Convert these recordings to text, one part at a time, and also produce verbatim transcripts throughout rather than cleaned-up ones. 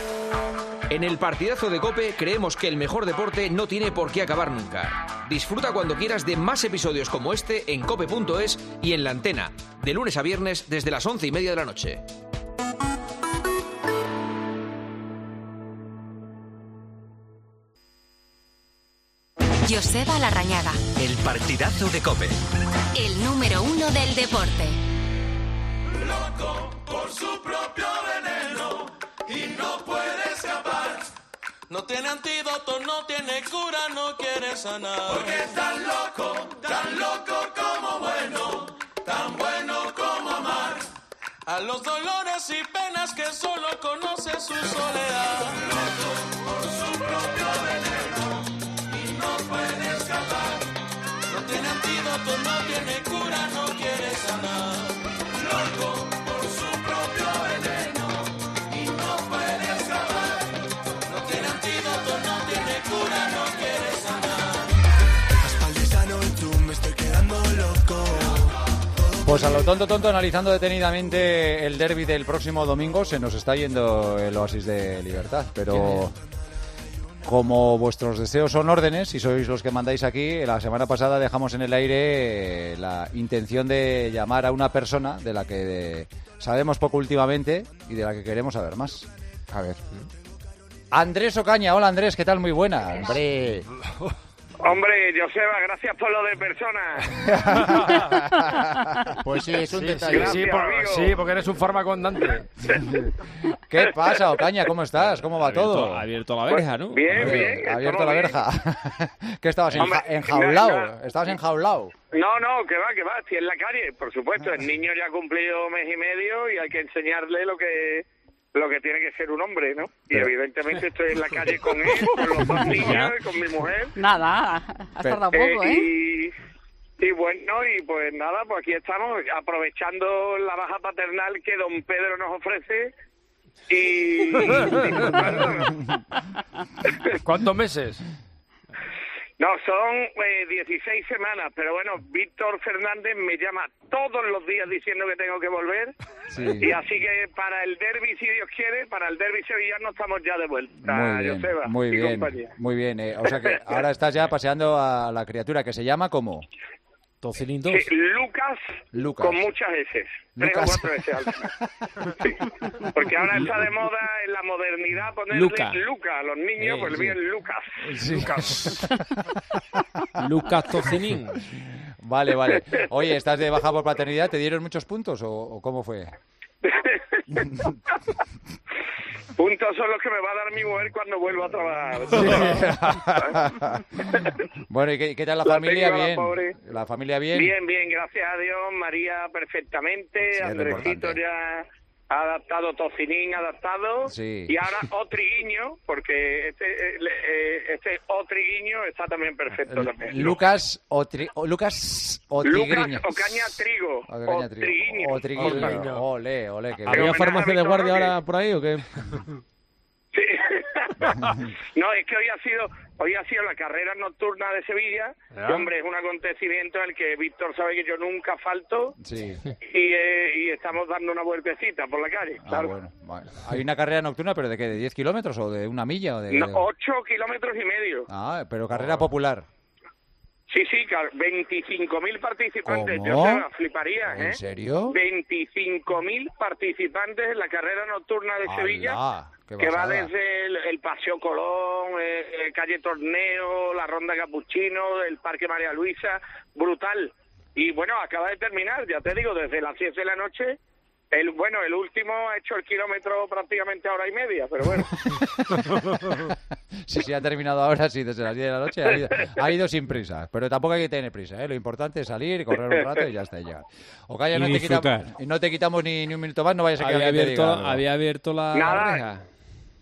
En el partidazo de COPE creemos que el mejor deporte no tiene por qué acabar nunca. Disfruta cuando quieras de más episodios como este en cope punto es y en la antena, de lunes a viernes desde las once y media de la noche. Joseba Larrañaga. El partidazo de COPE. El número uno del deporte. Loco por su propio veneno y no puede escapar. No tiene antídoto, no tiene cura, no quiere sanar. Porque es tan loco, tan loco como bueno, tan bueno como amar. A los dolores y penas que solo conoce su soledad. Loco por su propio veneno y no puede escapar. No tiene antídoto, no tiene cura, no quiere sanar. Loco por su propio veneno y no puede escapar. No tiene antídoto, no tiene cura, no quiere sanar. Aspaldesano, tú me estoy quedando loco. Pues a lo tonto tonto, analizando detenidamente el derbi del próximo domingo, se nos está yendo el oasis de libertad, pero como vuestros deseos son órdenes y sois los que mandáis aquí, la semana pasada dejamos en el aire la intención de llamar a una persona de la que sabemos poco últimamente y de la que queremos saber más. A ver. Andrés Ocaña. Hola Andrés, ¿qué tal? Muy buena. Hombre. Hombre, Joseba, gracias por lo de personas. Pues sí, es un Sí, detalle. sí, Sí, por- sí, porque eres un fármaco andante. ¿Qué pasa, Ocaña? ¿Cómo estás? ¿Cómo va Abierto- todo? abierto la verja, ¿no? Bien, Hombre, bien, ha abierto estamos la bien. verja. ¿Qué estabas? Hombre, enja- enjaulado. nada, nada. ¿Estabas enjaulado? No, no, que va, que va, estoy en la calle, por supuesto. El niño ya ha cumplido mes y medio y hay que enseñarle lo que lo que tiene que ser un hombre, ¿no? Y Pero- evidentemente estoy en la calle con él, con los dos niños y con mi mujer. Nada, has Pero- tardado poco, ¿eh? Y, y bueno, y pues nada, pues aquí estamos, aprovechando la baja paternal que don Pedro nos ofrece y disfrutando, ¿no? ¿Cuántos meses? No, son eh, dieciséis semanas, pero bueno, Víctor Fernández me llama todos los días diciendo que tengo que volver. Sí. Y así que para el derbi, si Dios quiere, para el derbi sevillano estamos ya de vuelta, Muy bien, Joseba muy y bien, compañía. muy bien. eh, o sea que ahora estás ya paseando a la criatura que se llama ¿cómo? Tocilín dos. Sí, Lucas, Lucas. con muchas S, tres Lucas. o cuatro S al final. Sí. Porque ahora está de moda en la modernidad ponerle Luca. Luca a los niños, Eh, pues sí. bien Lucas. Lucas. Lucas Tocilín. Vale, vale. Oye, ¿estás de baja por paternidad? ¿Te dieron muchos puntos o, o cómo fue? Puntos son los que me va a dar mi mujer cuando vuelva a trabajar. Bueno, ¿y qué, qué tal la La familia? tengo a la Bien. pobre. La familia bien. Bien, bien, gracias a Dios. María perfectamente. Sí, es lo Andresito importante. ya ha adaptado, Tocinín adaptado. Sí. Y ahora Otriguiño, porque este, eh, eh, este Otriguiño está también perfecto también. Lucas Otri, o Lucas Otriguiño. Lucas Ocaña Trigo. Ocaña Trigo. Otriguiño. Otriguiño. Ole, ole. Que ¿Había homenaje farmacia a de Víctor guardia Roque. ahora por ahí o qué? Sí. No, es que hoy ha sido hoy ha sido la carrera nocturna de Sevilla. ¿Ya? Y, hombre, es un acontecimiento al que Víctor sabe que yo nunca falto. Sí. Y, eh, y estamos dando una vueltecita por la calle, Ah, claro. bueno. Vale. Hay una carrera nocturna, pero ¿de qué? ¿De diez kilómetros o de una milla? O de, No, de- ocho kilómetros y medio. Ah, pero carrera popular. Sí, sí, claro, veinticinco mil participantes. ¿Cómo? Yo se fliparía, ¿eh? ¿En serio? veinticinco mil participantes en la carrera nocturna de Sevilla. ¡Hala! ¡Qué Que va pasada! desde el, el Paseo Colón, eh, eh, Calle Torneo, la Ronda Capuchino, el Parque María Luisa, brutal. Y bueno, acaba de terminar, ya te digo, desde las diez de la noche. El, bueno, el último ha hecho el kilómetro prácticamente a hora y media, pero bueno. Sí, sí, ha terminado ahora, sí, desde las diez de la noche. Ha ido, ha ido sin prisa, pero tampoco hay que tener prisa, ¿eh? Lo importante es salir, correr un rato y ya está, y llegar. Ocaña, Y no te disfrutar. quitamos, y no te quitamos ni, ni un minuto más, no vayas a que Había alguien te abierto, diga algo. había abierto la Nada. reja.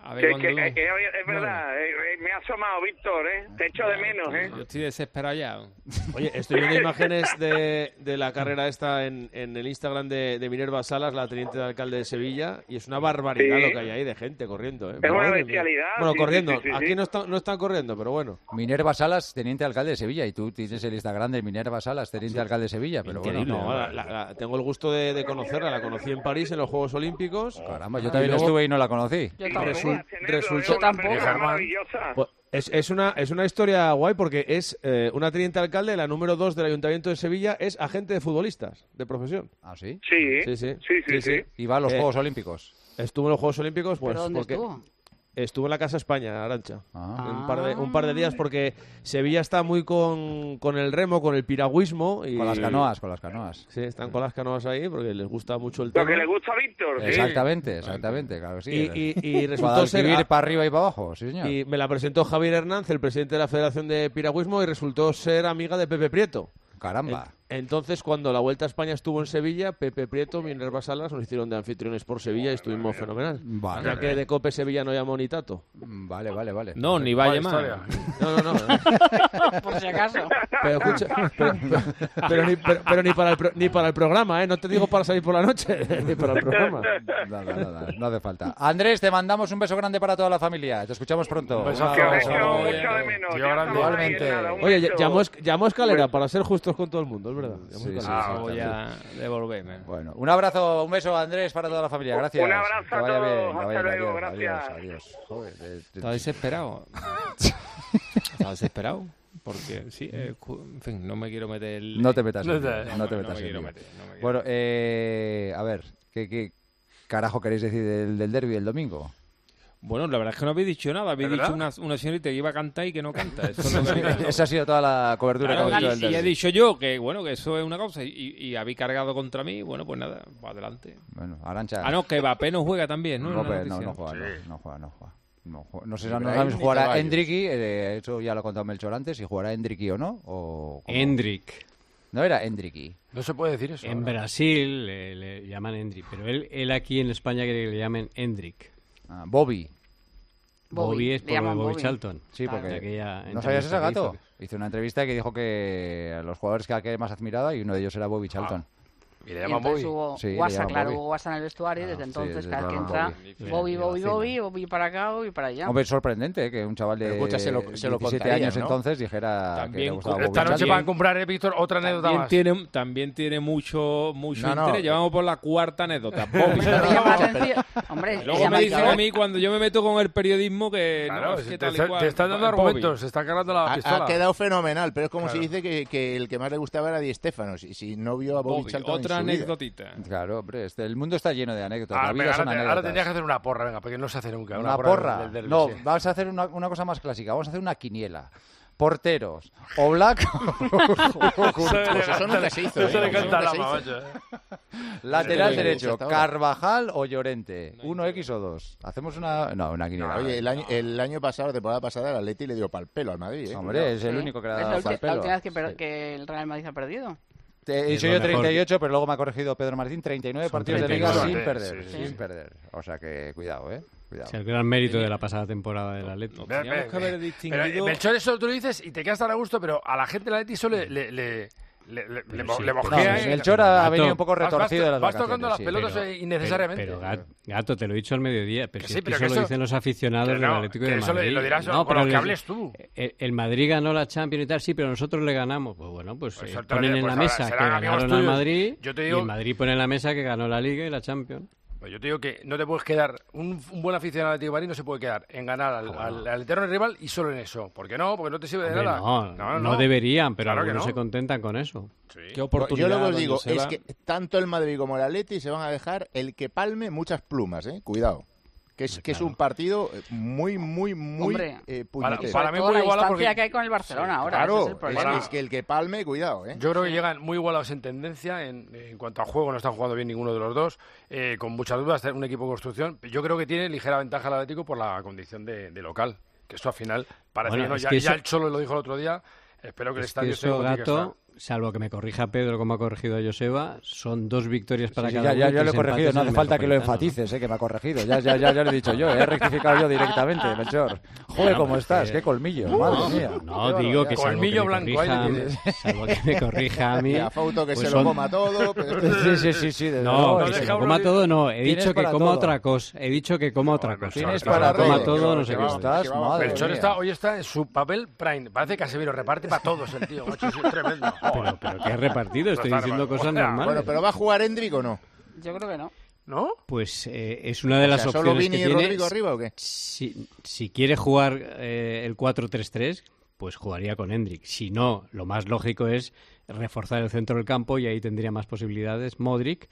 A ver Que, cuando... que, que, es verdad, eh, eh, me ha asomado, Víctor, ¿eh? Te echo de menos, ¿eh? Yo estoy desesperado ya. Oye, estoy viendo imágenes de, de la carrera esta en, en el Instagram de, de Minerva Salas, la teniente de alcalde de Sevilla, y es una barbaridad Sí. lo que hay ahí de gente corriendo. ¿eh? Es una Madre mía. bestialidad. Bueno, sí, corriendo. sí, sí, sí, Aquí sí. no, está, no están corriendo, pero bueno. Minerva Salas, teniente alcalde de Sevilla, y tú tienes el Instagram de Minerva Salas, teniente alcalde de Sevilla, pero bueno. Increíble. No, la- la- la- tengo el gusto de, de conocerla, la conocí en París en los Juegos Olímpicos. Caramba, yo Y también luego- estuve y no la conocí. Yo Y tampoco. Resul- tenerlo, resulta- es una tampoco. persona Germán. maravillosa. Pues es, es, una, es una historia guay porque es eh, una teniente alcalde, la número dos del Ayuntamiento de Sevilla, es agente de futbolistas, de profesión. ¿Ah, sí? Sí, Sí, sí. sí, sí, sí. Y va a los Eh, Juegos Olímpicos. Estuvo en los Juegos Olímpicos, pues ¿Pero dónde porque estuvo? estuvo en la Casa España, Arantxa. Ah. Un par, de, un par de días porque Sevilla está muy con, con el remo, con el piragüismo. Y, Con las canoas, con las canoas. Sí, están con las canoas ahí porque les gusta mucho el tema. Lo que le gusta a Víctor, sí. Exactamente, exactamente, claro que sí. Y, y, y resultó Guadalquivir ser... para arriba y para abajo, sí señor. Y me la presentó Javier Hernández, el presidente de la Federación de Piragüismo, y resultó ser amiga de Pepe Prieto. Caramba. En- Entonces, cuando la Vuelta a España estuvo en Sevilla, Pepe Prieto, Minerva Salas nos hicieron de anfitriones por Sevilla y estuvimos fenomenal. Vale. Ya que de Cope Sevilla no llamó ni tato. Vale, vale, vale. No, ni vaya más. No, no, no. Por si acaso. Pero escucha, pero, pero- pero ni, pero- pero ni para el pro- ni para el programa, ¿eh? No te digo para salir por la noche, ni para el programa. Nada, nada, no hace falta. Andrés, te mandamos un beso grande para toda la familia. Te escuchamos pronto. Un besazo. Que os Eso, echo oye, mucho de menos. tío Ya grande. estamos ahí en Igualmente. nada, un Oye, beso. llamó, es- llamó Escalera para ser justos con todo el mundo, es verdad. Llamó Sí, Escalera. sí, Ah, sí, voy sí. a devolverme. Bueno, un abrazo, un beso, Andrés, para toda la familia. Gracias. Un abrazo Que a vaya todos. bien, que Hasta vaya bien. luego, Adiós, gracias. adiós. Joder, eh, Estaba desesperado. Estaba desesperado. Porque sí, eh, cu- en fin, no me quiero meter. el- No te metas en No lío, te- no te no metas me en quiero lío. meter, no me quiero Bueno, eh, a ver, ¿qué, qué carajo queréis decir del, del derbi del domingo? Bueno, la verdad es que no habéis dicho nada. Habéis ¿De dicho verdad? una, una señorita que iba a cantar y que no canta. Eso es lo que habéis dicho. Esa ha sido toda la cobertura Claro, que hemos hecho del y, y he derbi. dicho yo que bueno que eso es una cosa y, y, y habéis cargado contra mí, bueno, pues nada, para adelante. Bueno, Arantxa. Ah, no, que Mbappé no juega también, ¿no? No, Una pero no, noticia. no juega, no, no juega, no juega. No, juega. No sé si Ni no Ibrahim sabemos ni jugará Ceballos. Endricky, eh, eso ya lo ha contado Melchor antes, si jugará Endricky o no. O cómo. Endrick. No era Endricky. No se puede decir eso. En ahora. Brasil le, le llaman Endrick, pero él, él aquí en España quiere que le llamen Endrick. Ah, Bobby. Bobby, Bobby es le por llaman Bobby Bobby. Charlton. Sí, Claro. porque... De aquella ¿No sabías ese entrevista que gato? hizo. Hizo una entrevista que dijo que a los jugadores que a que más admiraba y uno de ellos era Bobby Charlton. Y le Y llaman entonces Bobby. hubo Sí, le WhatsApp, llaman claro, Bobby. hubo WhatsApp en el vestuario y Ah, desde sí, entonces desde cada vez que entonces entra, Bobby. Bobby, Sí, Bobby, vacila. Bobby, Bobby para acá, Bobby para allá. Hombre, es sorprendente ¿eh? que un chaval de Pero escucha, se lo- se lo diecisiete contaría, años ¿no? entonces dijera que También le gustaba con- Bobby Esta noche Charlton. van a comprar, eh, Víctor, otra anécdota También más. tiene, también tiene mucho, mucho No, no. interés. Llevamos por la cuarta anécdota. Bobby. Pero llama la atención. Hombre, Luego llama- me dicen a mí cuando yo me meto con el periodismo que Claro, no, es que te, tal y te- cual. te están dando Bobby. argumentos, se está cargando la Ha, pistola. ha quedado fenomenal, pero es como Claro. si dice que, que el que más le gustaba era Di Stéfano. Si, si no vio a Bobby, Bobby, Charlton en otra su vida. anécdotita. Claro, hombre, este, el mundo está lleno de anécdotas. Ah, la vida venga, son ahora, te- anécdotas. ahora tendrías que hacer una porra, venga, porque no se hace nunca. Una, Una, porra. del derbi, no, sí. vamos a hacer una, una cosa más clásica. Vamos a hacer una quiniela. Porteros. O Black. Pues eso nunca se hizo. Eso ¿eh? le Eso canta nunca la se hizo. macho, eh. Lateral Sí, derecho. hasta ahora. Carvajal o Llorente. Uno X o dos. Hacemos una. No, una quiniela. Oye, el año, el año pasado, la temporada pasada, el Atleti le dio pal pelo al Madrid. ¿eh? Hombre, es el Sí. único que le ha Es la dado ulti- pal la pelo. última vez que, per- Sí. que el Real Madrid ha perdido. Te- he Es dicho lo yo mejor. treinta y ocho, pero luego me ha corregido Pedro Martín. treinta y nueve Son partidos de liga treinta y sin nueve. perder. Sí, sí. Sin perder. O sea que cuidado, ¿eh? Cuidado. Es el gran mérito de la pasada temporada del Atlético. No, teníamos que haber Pero, distinguido. eh, Melchor, eso tú lo dices y te quedas tan a gusto, pero a la gente del Atleti eso le, le, le, le, le, le, sí, le pero mojea, No, ¿eh? Melchor ha Gato. venido un poco Vas- vas- retorcido de las vas vacaciones. tocando las sí. pelotas Pero- eh, innecesariamente. Pero, Gat- Gato, te lo he dicho al mediodía, pero Que si sí, es que pero eso que lo eso- dicen los aficionados que del no, Atlético que de eso Madrid. lo dirás No, con pero lo que les- hables tú. El, el Madrid ganó la Champions y tal, sí, pero nosotros le ganamos. Pues bueno, pues, Pues eh, eso te lo ponen digo, en la pues mesa ahora que serán amigos ganaron al tuyos. Madrid Yo te y digo- el Madrid pone en la mesa que ganó la Liga y la Champions. Pues yo te digo que no te puedes quedar, un, un buen aficionado al Atlético de Madrid no se puede quedar en ganar al, al, al eterno rival y solo en eso. ¿Por qué no? Porque no te sirve de Hombre, nada. no, no, deberían, pero Claro que algunos no. se contentan con eso. Qué Yo oportunidad. lo que os don digo Joseba. es que tanto el Madrid como el Atleti se van a dejar el que palme muchas plumas, ¿eh? Cuidado. Que es, que es un partido muy, muy, muy Hombre, eh, para- puñetero. para mí Toda muy la igualado distancia porque- que hay con el Barcelona ahora, Claro, ese es el es, problema. es que el que palme, cuidado, ¿eh? Yo creo que llegan muy igualados en tendencia en, en cuanto a juego, no están jugando bien ninguno de los dos, eh, con muchas dudas, un equipo en construcción. Yo creo que tiene ligera ventaja el Atlético por la condición de, de local, que eso al final parece Bueno, que no, es ya, que ya eso- el Cholo lo dijo el otro día, espero que el Es que estadio eso, esté como tiene que Gato, estar. salvo que me corrija Pedro como ha corregido a Joseba, son dos victorias para Sí, cada ya, ya, uno. ya lo he tres corregido, empates no en hace el falta que lo Metropolitano. enfatices, eh, que me ha corregido. Ya, ya, ya, ya lo he dicho yo, he rectificado yo directamente, Melchor. Joder, No, ¿cómo porque- estás? Qué colmillo, madre mía. No, digo que salvo Colmillo que me blanco, corrija, ahí le tienes. salvo que me corrija a mí. Y a Fauto que pues se lo son- coma todo. Pero... Sí, sí, sí, sí, desde No, luego, que sí. se lo coma todo no, he Tienes dicho que para coma todo. otra cosa, he dicho que coma otra cosa. Tienes Que para se lo coma todo. todo, no Que sé va- qué. estás, madre Melchor mía. está, hoy está en su papel prime. Parece que Casemiro reparte para todos el tío. Macho, es tremendo. Pero, pero que he repartido, estoy diciendo cosas normales. Bueno, pero ¿va a jugar Hendrik o no? Yo creo que no. ¿No? Pues eh, es una de O las sea, ¿solo opciones Vini que y tiene. Rodrigo arriba o qué? Si, si quiere jugar eh, el cuatro tres tres, pues jugaría con Hendrik. Si no, lo más lógico es reforzar el centro del campo y ahí tendría más posibilidades Modric.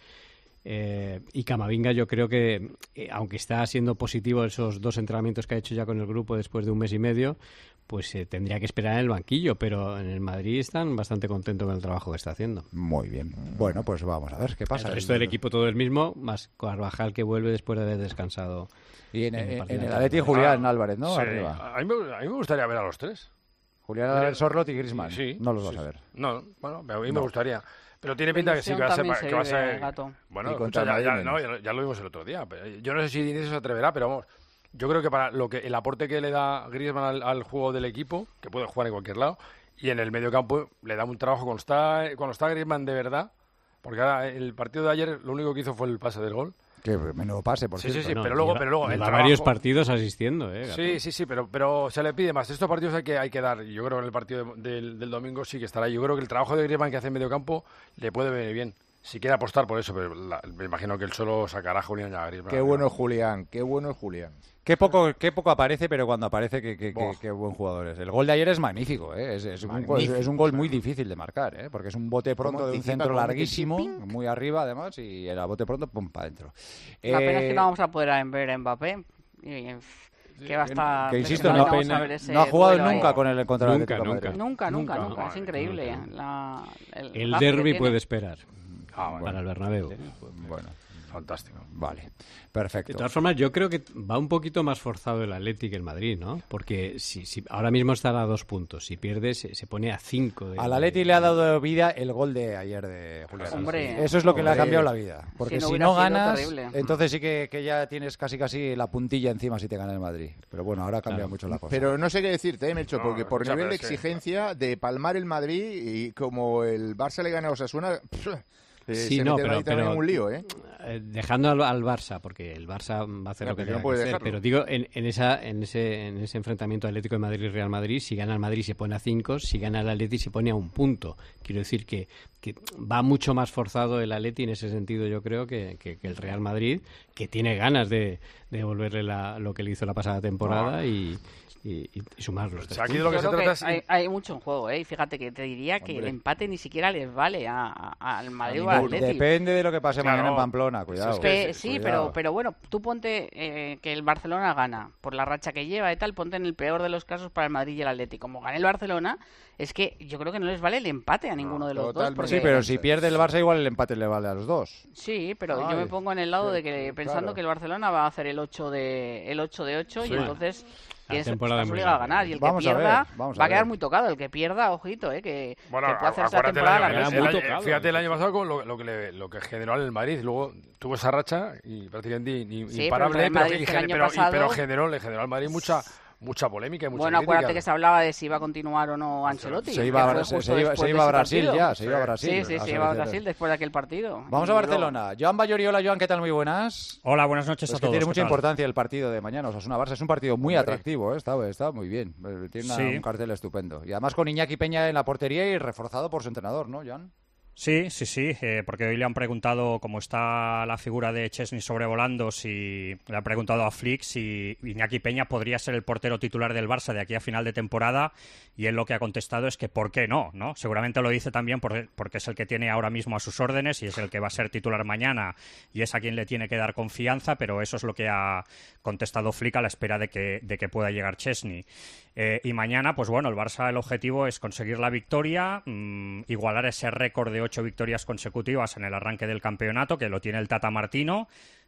Eh, y Camavinga yo creo que, eh, aunque está siendo positivo esos dos entrenamientos que ha hecho ya con el grupo después de un mes y medio, pues eh, tendría que esperar en el banquillo, pero en el Madrid están bastante contentos con el trabajo que está haciendo. Muy bien. Bueno, pues vamos a ver qué pasa. El resto del equipo todo el mismo, más Carvajal que vuelve después de haber descansado. Y en, en el en- partido en el de Atleti Atleti. Julián Álvarez, ¿no? Sí. Arriba. A mí, me, a mí me gustaría ver a los tres. Julián Álvarez, Sorloth y Griezmann. Sí. No los sí, vas a sí. ver. No, bueno, a mí No. me gustaría. Pero tiene pinta que sí, que va a ser... Ilusión también Que va a se vive, ser Gato. bueno, Y escucha, contra ya, Madrid ya- no, ya, ya lo vimos el otro día. Pero yo no sé si Inés se atreverá, pero vamos. Yo creo que para lo que el aporte que le da Griezmann al, al juego del equipo, que puede jugar en cualquier lado, y en el medio campo le da un trabajo cuando está, cuando está Griezmann de verdad, porque ahora el partido de ayer lo único que hizo fue el pase del gol. Que menudo pase, por Sí, sí, cierto. sí, Bueno, pero luego, lleva- pero luego el lleva trabajo... varios partidos asistiendo, ¿eh? Gato? Sí, sí, sí, pero, pero se le pide más. Estos partidos hay que, hay que dar. Yo creo que en el partido de- del, del domingo sí que estará. Yo creo que el trabajo de Griezmann que hace en medio campo le puede venir bien. Si quiere apostar por eso, pero la- me imagino que él solo sacará a Julián y a Griezmann. Qué bueno es Julián, qué bueno es Julián. Qué poco, qué poco aparece, pero cuando aparece, qué, qué, qué- Buah. qué buen jugador es. El gol de ayer es magnífico, ¿eh? es, es un, Magnífico. es un gol muy difícil de marcar, ¿eh? Porque es un bote pronto ¿Cómo de un anticipa, centro cómo mete larguísimo, ese ping? muy arriba además, y el a bote pronto, pum, para adentro. La pena es Eh, que no vamos a poder ver a Mbappé. Y, que va a estar... que insisto, que no, vamos pena- a ver ese no ha jugado duelo ahí. nunca con el contra el Nunca, Atlético de nunca. Madrid. Nunca, nunca, Nunca. nunca. Es increíble. La, el El gasto que derbi tiene. puede esperar Ah, bueno, para el Bernabéu. Bueno, fantástico. vale, De perfecto. todas formas, yo creo que va un poquito más forzado el Athletic que el Madrid, ¿no? Porque si, si ahora mismo está a dos puntos, si pierde se, se pone a cinco. De, Al Atleti le ha dado vida el gol de ayer de Julián. Hombre. Eso es lo que le ha Hombre. cambiado la vida. Porque Si no si hubiera no sido ganas, terrible. entonces sí que, que ya tienes casi casi la puntilla encima si te gana el Madrid. Pero bueno, ahora cambia Claro. mucho la cosa. Pero no sé qué decirte, ¿eh, Melcho? No, Porque por escucha, nivel de pero es que- exigencia de palmar el Madrid y como el Barça le gana a Osasuna, pff, eh, Sí, se no, mete el pero- Madrid también pero- en un lío, ¿eh? Eh, dejando al, al Barça, porque el Barça va a hacer Ya, lo que pero no tenga que puede hacer. dejarlo. Pero digo, en, en, esa, en, ese, en ese enfrentamiento Atlético de Madrid y Real Madrid, si gana el Madrid se pone a cinco, si gana el Atleti se pone a un punto. Quiero decir que, que va mucho más forzado el Atleti en ese sentido, yo creo, que, que, que el Real Madrid, que tiene ganas de, de devolverle la, lo que le hizo la pasada temporada y, y, y sumar los O tres sea, aquí puntos. de lo que Yo se creo trata que es... hay, hay mucho en juego, ¿eh? Y fíjate que te diría que Hombre. el empate ni siquiera les vale a- a- al Madrid o De- al Atleti. Depende de lo que pase Claro. mañana en Pamplona, cuidado. Es que- Pe- sí, Cuidado. pero, pero bueno, tú ponte eh, que el Barcelona gana por la racha que lleva y tal, ponte en el peor de los casos para el Madrid y el Atleti. Como gane el Barcelona, es que yo creo que no les vale el empate a ninguno de los dos. totalmente. Porque... Sí, pero si pierde el Barça igual el empate le vale a los dos. Sí, pero Ay, yo me pongo en el lado sí, de que pensando claro. que el Barcelona va a hacer el ocho de el ocho de ocho Sí. y entonces La tienes, temporada estás muy obligado a larga. ganar y el Vamos que a ver, pierda vamos a va a quedar ver. muy tocado. El que pierda, ojito, eh, que, Bueno, que puede hacer esa acuérdate el temporada año, larguísima. el muy año- tocado. fíjate el año pasado con lo, lo que le, lo que generó en el Madrid. Luego tuvo esa racha y prácticamente in- in- Sí, pero imparable, el pero, Madrid y el gen- año pero- y- pasado- pero generó, le generó al Madrid mucha mucha polémica y mucha Bueno, crítica. acuérdate que se hablaba de si iba a continuar o no Ancelotti. Se que iba a fue Bra- se- justo se iba- después se de iba a ese Brasil partido. ya, se iba a Brasil. Sí, sí, a se iba a seleccionar. Brasil después de aquel partido. Vamos a Y Barcelona. Joan Bayoriola, Joan, ¿qué tal? Muy buenas. Hola, buenas noches Es a que todos. tiene ¿qué mucha tal? importancia el partido de mañana. Osasuna Barça es un partido muy Hombre. atractivo, ¿eh? está, está muy bien. Eh, Tiene una- Sí. un cartel estupendo. Y además con Iñaki Peña en la portería y reforzado por su entrenador, ¿no, Joan? Sí, sí, sí, eh, porque hoy le han preguntado cómo está la figura de Chesney sobrevolando, si le han preguntado a Flick si Iñaki Peña podría ser el portero titular del Barça de aquí a final de temporada, y él lo que ha contestado es que ¿por qué no? ¿no? Seguramente lo dice también por- porque es el que tiene ahora mismo a sus órdenes y es el que va a ser titular mañana y es a quien le tiene que dar confianza, pero eso es lo que ha contestado Flick a la espera de que, de que pueda llegar Chesney. Eh, y mañana, pues bueno, el Barça el objetivo es conseguir la victoria, mmm, igualar ese récord de ocho victorias consecutivas en el arranque del campeonato, que lo tiene el Tata Martino,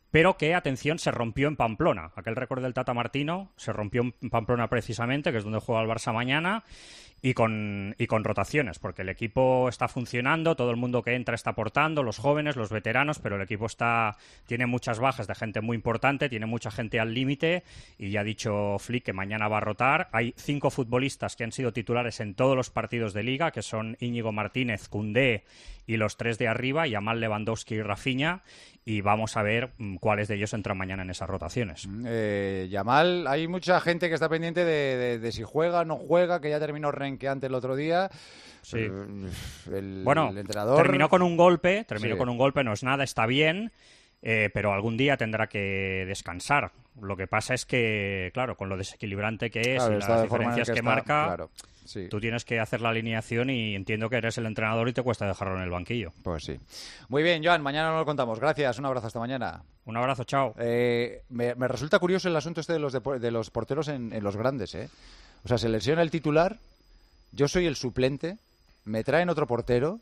pero que, atención, se rompió en Pamplona. Aquel récord del Tata Martino se rompió en Pamplona precisamente, que es donde juega el Barça mañana, y con, y con rotaciones, porque el equipo está funcionando, todo el mundo que entra está aportando, los jóvenes, los veteranos, pero el equipo está tiene muchas bajas de gente muy importante, tiene mucha gente al límite, y ya ha dicho Flick que mañana va a rotar. Hay cinco futbolistas que han sido titulares en todos los partidos de Liga, que son Íñigo Martínez, Koundé y los tres de arriba, Yamal, Lewandowski y Rafinha, y vamos a ver cuáles de ellos entran mañana en esas rotaciones. Eh, Yamal, hay mucha gente que está pendiente de, de, de si juega o no juega, que ya terminó renqueante el otro día. Sí. El, bueno, el entrenador... terminó con un golpe, terminó Sí. con un golpe, no es nada, está bien, eh, pero algún día tendrá que descansar. Lo que pasa es que, claro, con lo desequilibrante que es Claro, y está las de forma en diferencias que que, está, marca, claro, sí. tú tienes que hacer la alineación y entiendo que eres el entrenador y te cuesta dejarlo en el banquillo. Pues sí. Muy bien, Joan, mañana nos lo contamos. Gracias, un abrazo, hasta mañana. Un abrazo, chao. Eh, me, me resulta curioso el asunto este de los, depo- de los porteros en, en los grandes, ¿eh? O sea, se lesiona el titular, yo soy el suplente, me traen otro portero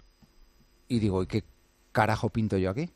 y digo, ¿y qué carajo pinto yo aquí?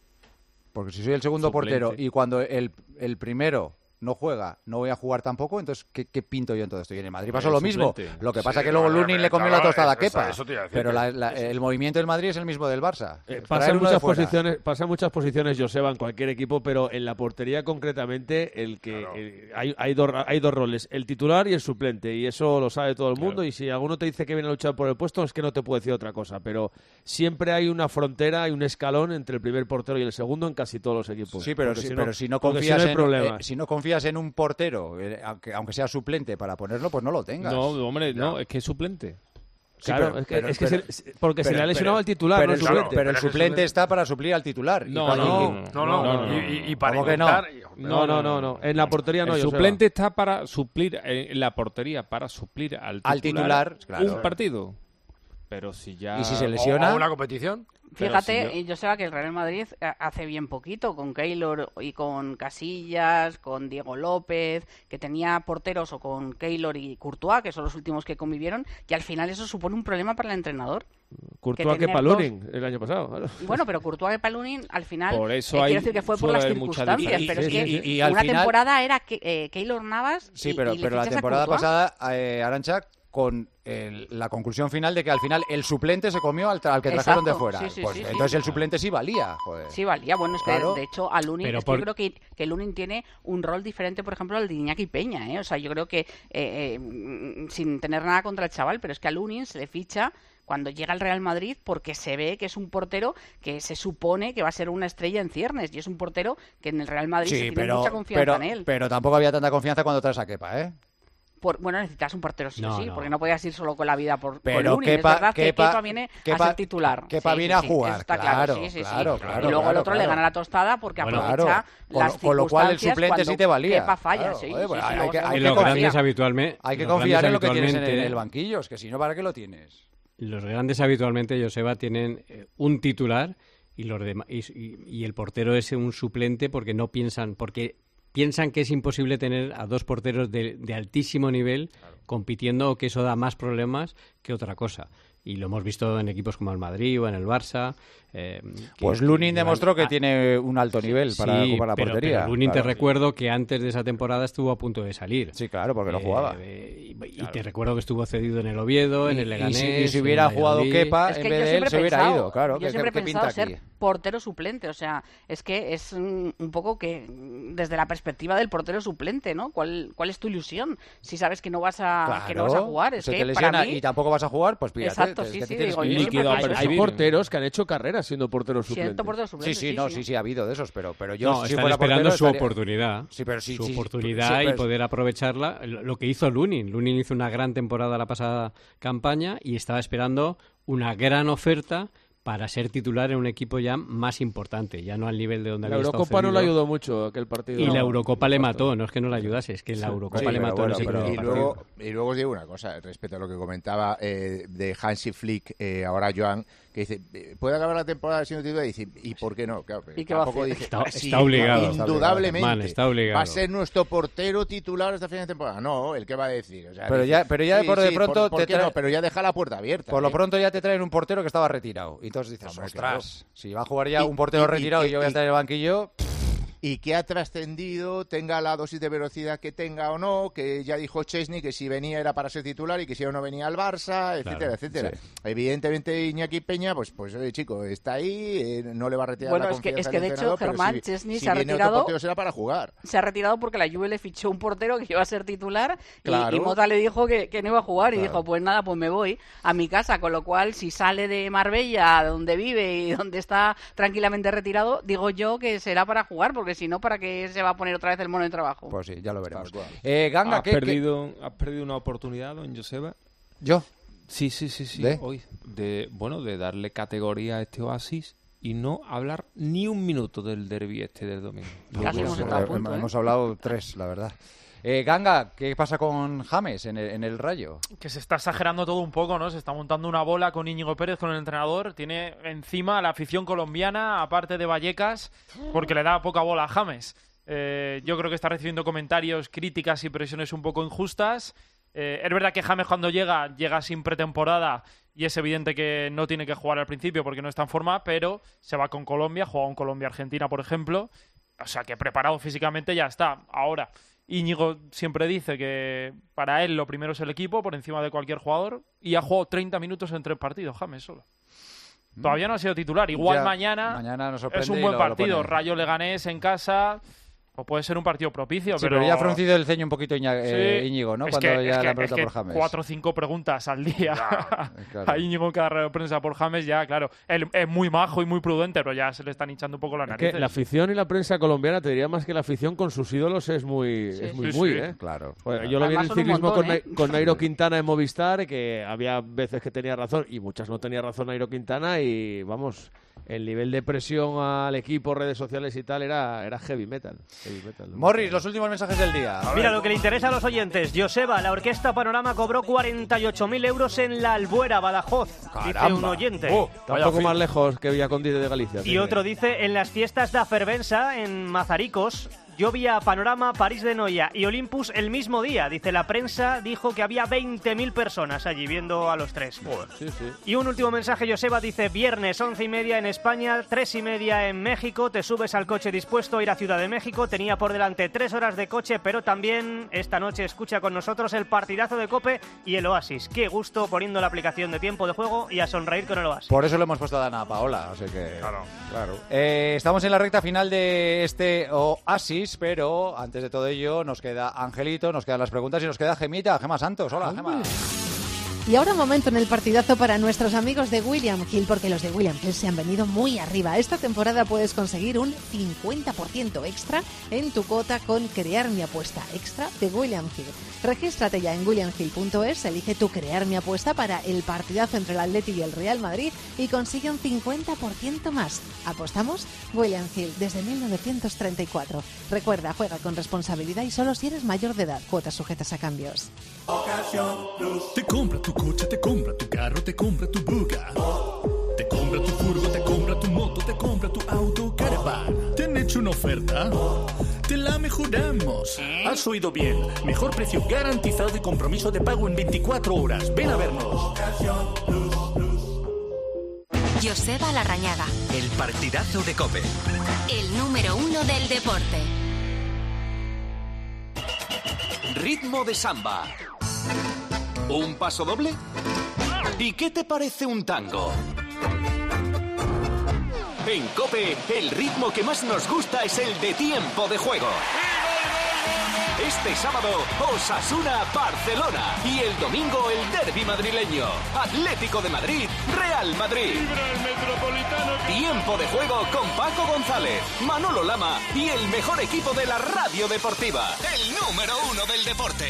Porque si soy el segundo Suplente. portero y cuando el, el primero no juega, no voy a jugar tampoco, entonces ¿qué, qué pinto yo en todo esto? Y en el Madrid pasó El lo mismo. suplente. Lo que Sí, pasa es que luego no, Lunin pero le comió claro, la tostada a eso- Kepa. eso te iba a decir, Pero que- la- la- el movimiento del Madrid es el mismo del Barça. Eh, Traer pasa en uno de muchas fuera. posiciones, pasa en muchas posiciones, Joseba, en cualquier equipo, pero en la portería concretamente el que el- hay, hay, dos, hay dos roles, el titular y el suplente, y eso lo sabe todo el mundo, y si alguno te dice que viene a luchar por el puesto es que no te puedo decir otra cosa, pero siempre hay una frontera, hay un escalón entre el primer portero y el segundo en casi todos los equipos. Sí, pero Porque si, no- pero si no porque confías no hay en problemas. eh, si no confías en un portero, eh, aunque, aunque sea suplente para ponerlo, pues no lo tengas. No, hombre, no, es que es suplente. Sí, Claro, pero- es que, pero- es que pero- se- porque se pero- le ha lesionado pero- el titular, pero no el, el su- suplente. pero el suplente está para suplir al titular. Y No, para- no, y- No, no, No, no, y, y- y para ¿Cómo que no? intentar... No, no, no, no. En la portería no, El Joseba. suplente está para suplir, eh, en la portería, para suplir al titular, Al titular, claro. un partido. Pero si ya... Y si se o- lesiona... o una competición. Pero Fíjate, si y yo sé que el Real Madrid eh, hace bien poquito con Keylor y con Casillas, con Diego López, que tenía porteros, o con Keylor y Courtois, que son los últimos que convivieron, y al final eso supone un problema para el entrenador. Courtois que tener Palunin el año pasado. Claro. Bueno, pero Courtois y Palunin al final, Por eso eh, hay- quiero decir que fue por suele las haber mucha circunstancias, diferencia. pero es Sí, que sí, y- y al una final- temporada era que, eh, Keylor Navas Sí, y- pero, y le pero la fichas a temporada Courtois. pasada, eh, Arantxa, con el- la conclusión final de que al final el suplente se comió al, tra- al que trajeron de Exacto, fuera. sí, sí, Pues sí, sí. entonces el suplente sí valía, joder. Sí, valía. Bueno, es que Claro. de hecho a Lunin, Pero es que por- yo creo que, que Lunin tiene un rol diferente, por ejemplo, al de Iñaki Peña, ¿eh? O sea, yo creo que, eh, eh, mm, sin tener nada contra el chaval, pero es que a Lunin se le ficha cuando llega al Real Madrid porque se ve que es un portero que se supone que va a ser una estrella en ciernes, y es un portero que en el Real Madrid se Sí, tiene pero, mucha confianza pero, en él. pero tampoco había tanta confianza cuando traes a Kepa, ¿eh? Por- bueno, necesitas un portero sí o No, sí, no. porque no podías ir solo con la vida por, Pero por Lunin. Kepa- es verdad que Kepa- Kepa viene Kepa- a ser titular. Kepa Sí, viene sí, a sí, jugar, eso está claro, sí, sí, sí. claro, claro, Y luego claro, el otro le claro. gana la tostada porque Bueno, aprovecha claro. Con las lo- con lo cual el circunstancias suplente sí cuando te valía. Kepa falla, Claro, sí, joder, sí, pues sí, hay luego que- se hay En que los confía. grandes habitualmente... Hay que los confiar grandes en lo que tienes en el, habitualmente- en el banquillo, es que si no, ¿para qué lo tienes? Los grandes habitualmente, Joseba, tienen eh, un titular y los demás y, y- y el portero es un suplente porque no piensan, porque piensan que es imposible tener a dos porteros de, de altísimo nivel compitiendo, o que eso da más problemas que otra cosa. Y lo hemos visto en equipos como el Madrid o en el Barça. eh, que- Pues Lunin que demostró que ah, tiene un alto nivel para sí, ocupar la pero- portería. pero Lunin, te Claro. recuerdo que antes de esa temporada estuvo a punto de salir. Sí, claro, porque no Eh, jugaba. eh, y, y te recuerdo que estuvo cedido en el Oviedo, en Y- el y Leganés. si- y si en hubiera el jugado Valladolid. Kepa, Es en que vez yo de él siempre se he hubiera pensado- ido, claro. Yo ¿qué- siempre he qué pinta pensado aquí? ser portero suplente, o sea, es que es mm, un poco que mm, desde la perspectiva del portero suplente, ¿no? ¿Cuál, cuál es tu ilusión? Si sabes que no vas a, que no vas a jugar, es se que te lesiona para mí... y tampoco vas a jugar, pues pídate. Exacto, es sí, que sí, te tienes digo, que yo ir. siempre Líquido a pienso Hay eso. porteros que han hecho carrera siendo porteros Siento suplentes. portero suplente, Sí, sí, no, sí, sí, ha habido de esos, pero, pero yo No, si están fuera esperando portero su estaría- oportunidad. Sí, pero sí, su sí, oportunidad sí, y pero- poder aprovecharla. Lo lo que hizo Lunin. Lunin hizo una gran temporada la pasada campaña y estaba esperando una gran oferta para ser titular en un equipo ya más importante, ya no al nivel de donde La había estado Eurocopa no le cedido. ayudó mucho aquel partido. Y No, la Eurocopa no le falta. mató, no es que no le ayudase, es que la Sí. Eurocopa Sí, le pero mató bueno, en ese pero- primer y, partido. luego, y luego os digo una cosa respecto a lo que comentaba eh, de Hansi Flick, eh, ahora Joan, que dice, eh, ¿puede acabar la temporada siendo titular? Y dice, ¿y por qué no? Claro, ¿Y qué va a tampoco hacer? dice, Está- "Ah, sí, está obligado. Indudablemente. Man, está obligado. Va a ser nuestro portero titular hasta fin de temporada. No, ¿el qué va a decir? O sea, Pero dice, ya- pero ya sí, por de sí, pronto ¿por te qué trae- no? Pero ya deja la puerta abierta. Por lo ¿eh? pronto ya te traen un portero que estaba retirado. Y entonces dices, Hombre, ostras, claro. si va a jugar ya Y- un portero y- y retirado y, que- yo voy a y- estar en el banquillo... y que ha trascendido, tenga la dosis de velocidad que tenga o no, que ya dijo Chesney que si venía era para ser titular y que si no venía al Barça, etcétera, Claro, etcétera. sí. Evidentemente Iñaki Peña, pues, pues oye, chico, está ahí, eh, no le va a retirar Bueno, la es que, confianza es que al de hecho entrenador, pero Germán si- Chesney si se ha viene otro retirado. portero será para jugar. Se ha retirado porque la Juve le fichó un portero que iba a ser titular y, Claro. y Mota le dijo que, que no iba a jugar y Claro. dijo, pues nada, pues me voy a mi casa, con lo cual si sale de Marbella, donde vive y donde está tranquilamente retirado, digo yo que será para jugar, porque si no, ¿para qué se va a poner otra vez el mono de trabajo? Pues sí, ya lo veremos. Eh, Ganga, ¿Has ¿qué, qué- perdido, ¿Has perdido una oportunidad, don Joseba? ¿Yo? Sí, sí, sí, sí. ¿De? Hoy. De, bueno, de darle categoría a este Oasis y no hablar ni un minuto del derbi este del domingo. Casi hemos Eh, estado a punto, ¿eh? hemos hablado tres, la verdad. Eh, Ganga, ¿qué pasa con James en el, en el Rayo? Que se está exagerando todo un poco, ¿no? Se está montando una bola con Íñigo Pérez, con el entrenador. Tiene encima a la afición colombiana, aparte de Vallecas, porque le da poca bola a James. Eh, yo creo que está recibiendo comentarios, críticas y presiones un poco injustas. Eh, es verdad que James cuando llega, llega sin pretemporada y es evidente que no tiene que jugar al principio porque no está en forma, pero se va con Colombia, juega un Colombia-Argentina, por ejemplo. O sea que preparado físicamente ya está. Ahora, Íñigo siempre dice que para él lo primero es el equipo por encima de cualquier jugador y ha jugado treinta minutos en tres partidos, James solo. Todavía no ha sido titular. Igual Ya, mañana, mañana nos es sorprende un y buen lo- lo partido. pone. Rayo Leganés en casa, o puede ser un partido propicio. Sí, pero... pero ya ha fruncido el ceño un poquito Iña- eh, Sí, Íñigo, ¿no? es Cuando que- ya es le que- han es preguntado que por James. cuatro o cinco preguntas al día claro. a Íñigo en cada rueda de prensa por James, ya, claro. Él es muy majo y muy prudente, pero ya se le están hinchando un poco las Es que narices. la afición y la prensa colombiana, te diría más que la afición con sus ídolos es muy, Sí, es muy, sí, muy, sí. ¿eh? Claro. Bueno, yo lo vi en Además el son un ciclismo montón, con, ¿eh? Nai- con Nairo Quintana en Movistar, que había veces que tenía razón y muchas no tenía razón Nairo Quintana y, vamos, el nivel de presión al equipo, redes sociales y tal, era, era heavy metal. Heavy metal. Morris, los últimos mensajes del día. Mira, lo que le interesa a los oyentes. Joseba, la Orquesta Panorama cobró cuarenta y ocho mil euros en la Albuera, Badajoz, dice Caramba. un oyente. Oh, tampoco más lejos que Villacondite de Galicia. Y otro dice, en las fiestas de Fervenza, en Mazaricos, yo vi a Panorama, París de Noia y Olympus el mismo día. Dice, la prensa dijo que había veinte mil personas allí viendo a los tres. Sí, sí. Y un último mensaje, Joseba, dice, viernes once y media en España, tres y media en México, te subes al coche dispuesto a ir a Ciudad de México, tenía por delante tres horas de coche, pero también esta noche escucha con nosotros el partidazo de COPE y el Oasis. Qué gusto poniendo la aplicación de tiempo de juego y a sonreír con el Oasis. Por eso le hemos puesto a Dana Paola, así que... Claro. Claro. Eh, estamos en la recta final de este Oasis, pero antes de todo ello nos queda Angelito, nos quedan las preguntas y nos queda Gemita, Gema Santos. Hola, Gema. Y ahora un momento en el partidazo para nuestros amigos de William Hill, porque los de William Hill se han venido muy arriba. Esta temporada puedes conseguir un cincuenta por ciento extra en tu cuota con Crear mi apuesta extra de William Hill. Regístrate ya en william hill punto es, elige tu Crear mi apuesta para el partidazo entre el Atleti y el Real Madrid y consigue un cincuenta por ciento más. ¿Apostamos? William Hill, desde mil novecientos treinta y cuatro. Recuerda, juega con responsabilidad y solo si eres mayor de edad. Cuotas sujetas a cambios. Te compra tu coche, te compra tu carro, te compra tu buga. Te compra tu furgo, te compra tu moto, te compra tu auto, caravan. ¿Te han hecho una oferta? Te la mejoramos. Has oído bien. Mejor precio garantizado y compromiso de pago en veinticuatro horas. Ven a vernos. Joseba Larrañaga, El partidazo de COPE. el número uno del deporte. Ritmo de samba. ¿Un paso doble? ¿Y qué te parece un tango? En COPE, el ritmo que más nos gusta es el de tiempo de juego. Este sábado, Osasuna-Barcelona. Y el domingo, el derbi madrileño. Atlético de Madrid, Real Madrid. Tiempo de juego con Paco González, Manolo Lama y el mejor equipo de la radio deportiva. El número uno del deporte.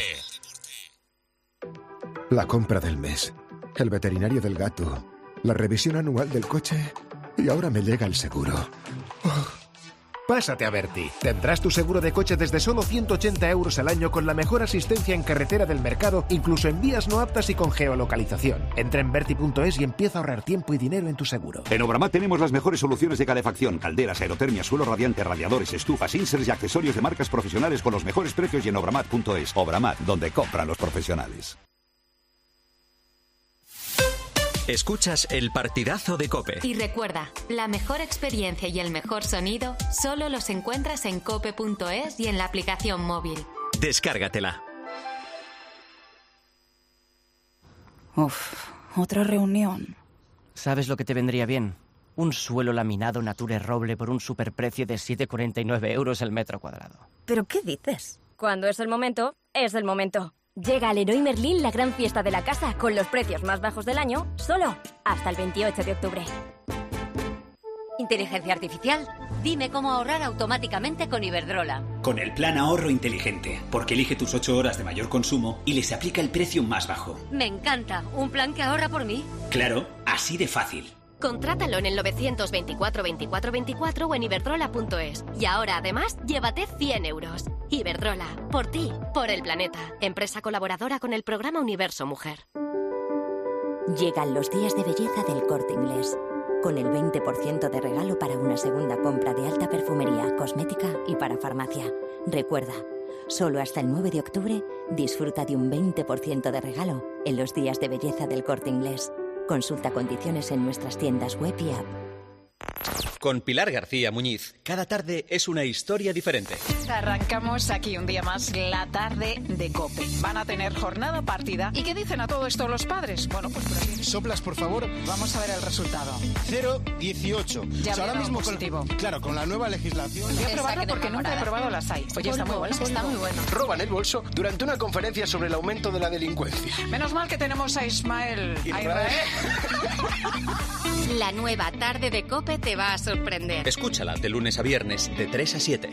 La compra del mes, el veterinario del gato, la revisión anual del coche y ahora me llega el seguro. Oh. Pásate a Berti. Tendrás tu seguro de coche desde solo ciento ochenta euros al año con la mejor asistencia en carretera del mercado, incluso en vías no aptas y con geolocalización. Entra en berti punto es y empieza a ahorrar tiempo y dinero en tu seguro. En Obramat tenemos las mejores soluciones de calefacción, calderas, aerotermia, suelo radiante, radiadores, estufas, inserts y accesorios de marcas profesionales con los mejores precios y en obramat punto es. Obramat, donde compran los profesionales. Escuchas el partidazo de COPE. Y recuerda, la mejor experiencia y el mejor sonido solo los encuentras en cope punto es y en la aplicación móvil. Descárgatela. Uf, otra reunión. ¿Sabes lo que te vendría bien? Un suelo laminado Nature Roble por un superprecio de siete con cuarenta y nueve euros el metro cuadrado. ¿Pero qué dices? Cuando es el momento, es el momento. Llega al Leroy Merlin la gran fiesta de la casa con los precios más bajos del año, solo hasta el veintiocho de octubre. Inteligencia artificial. Dime cómo ahorrar automáticamente con Iberdrola. Con el plan ahorro inteligente, porque elige tus ocho horas de mayor consumo y les aplica el precio más bajo. Me encanta. ¿Un plan que ahorra por mí? Claro, así de fácil. Contrátalo en el novecientos veinticuatro veinticuatro veinticuatro o en iberdrola punto es. Y ahora, además, llévate cien euros. Iberdrola. Por ti, por el planeta. Empresa colaboradora con el programa Universo Mujer. Llegan los días de belleza del Corte Inglés. Con el veinte por ciento de regalo para una segunda compra de alta perfumería, cosmética y para farmacia. Recuerda, solo hasta el nueve de octubre disfruta de un veinte por ciento de regalo en los días de belleza del Corte Inglés. Consulta condiciones en nuestras tiendas web y app. Con Pilar García Muñiz, cada tarde es una historia diferente. Arrancamos aquí un día más la tarde de COPE. Van a tener jornada partida. ¿Y qué dicen a todo esto los padres? Bueno, pues por aquí. Soplas, por favor. Vamos a ver el resultado. cero dieciocho. Ya o sea, ahora mismo positivo. Con, claro, con la nueva legislación. Voy a probarlo porque nunca he probado las hay. Oye, está muy bueno. Está muy bueno. Roban el bolso durante una conferencia sobre el aumento de la delincuencia. Menos mal que tenemos a Ismael. Israel. La nueva tarde de COPE te va a sorprender. Escúchala de lunes a viernes de tres a siete.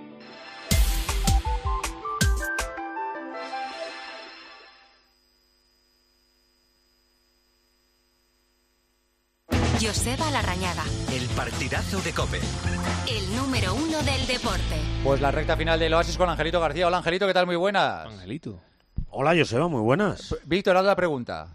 Joseba Larrañaga. El partidazo de COPE. El número uno del deporte. Pues la recta final del Oasis con Angelito García. Hola, Angelito, ¿qué tal? Muy buenas. Angelito. Hola, Joseba, muy buenas. Víctor, haz la pregunta.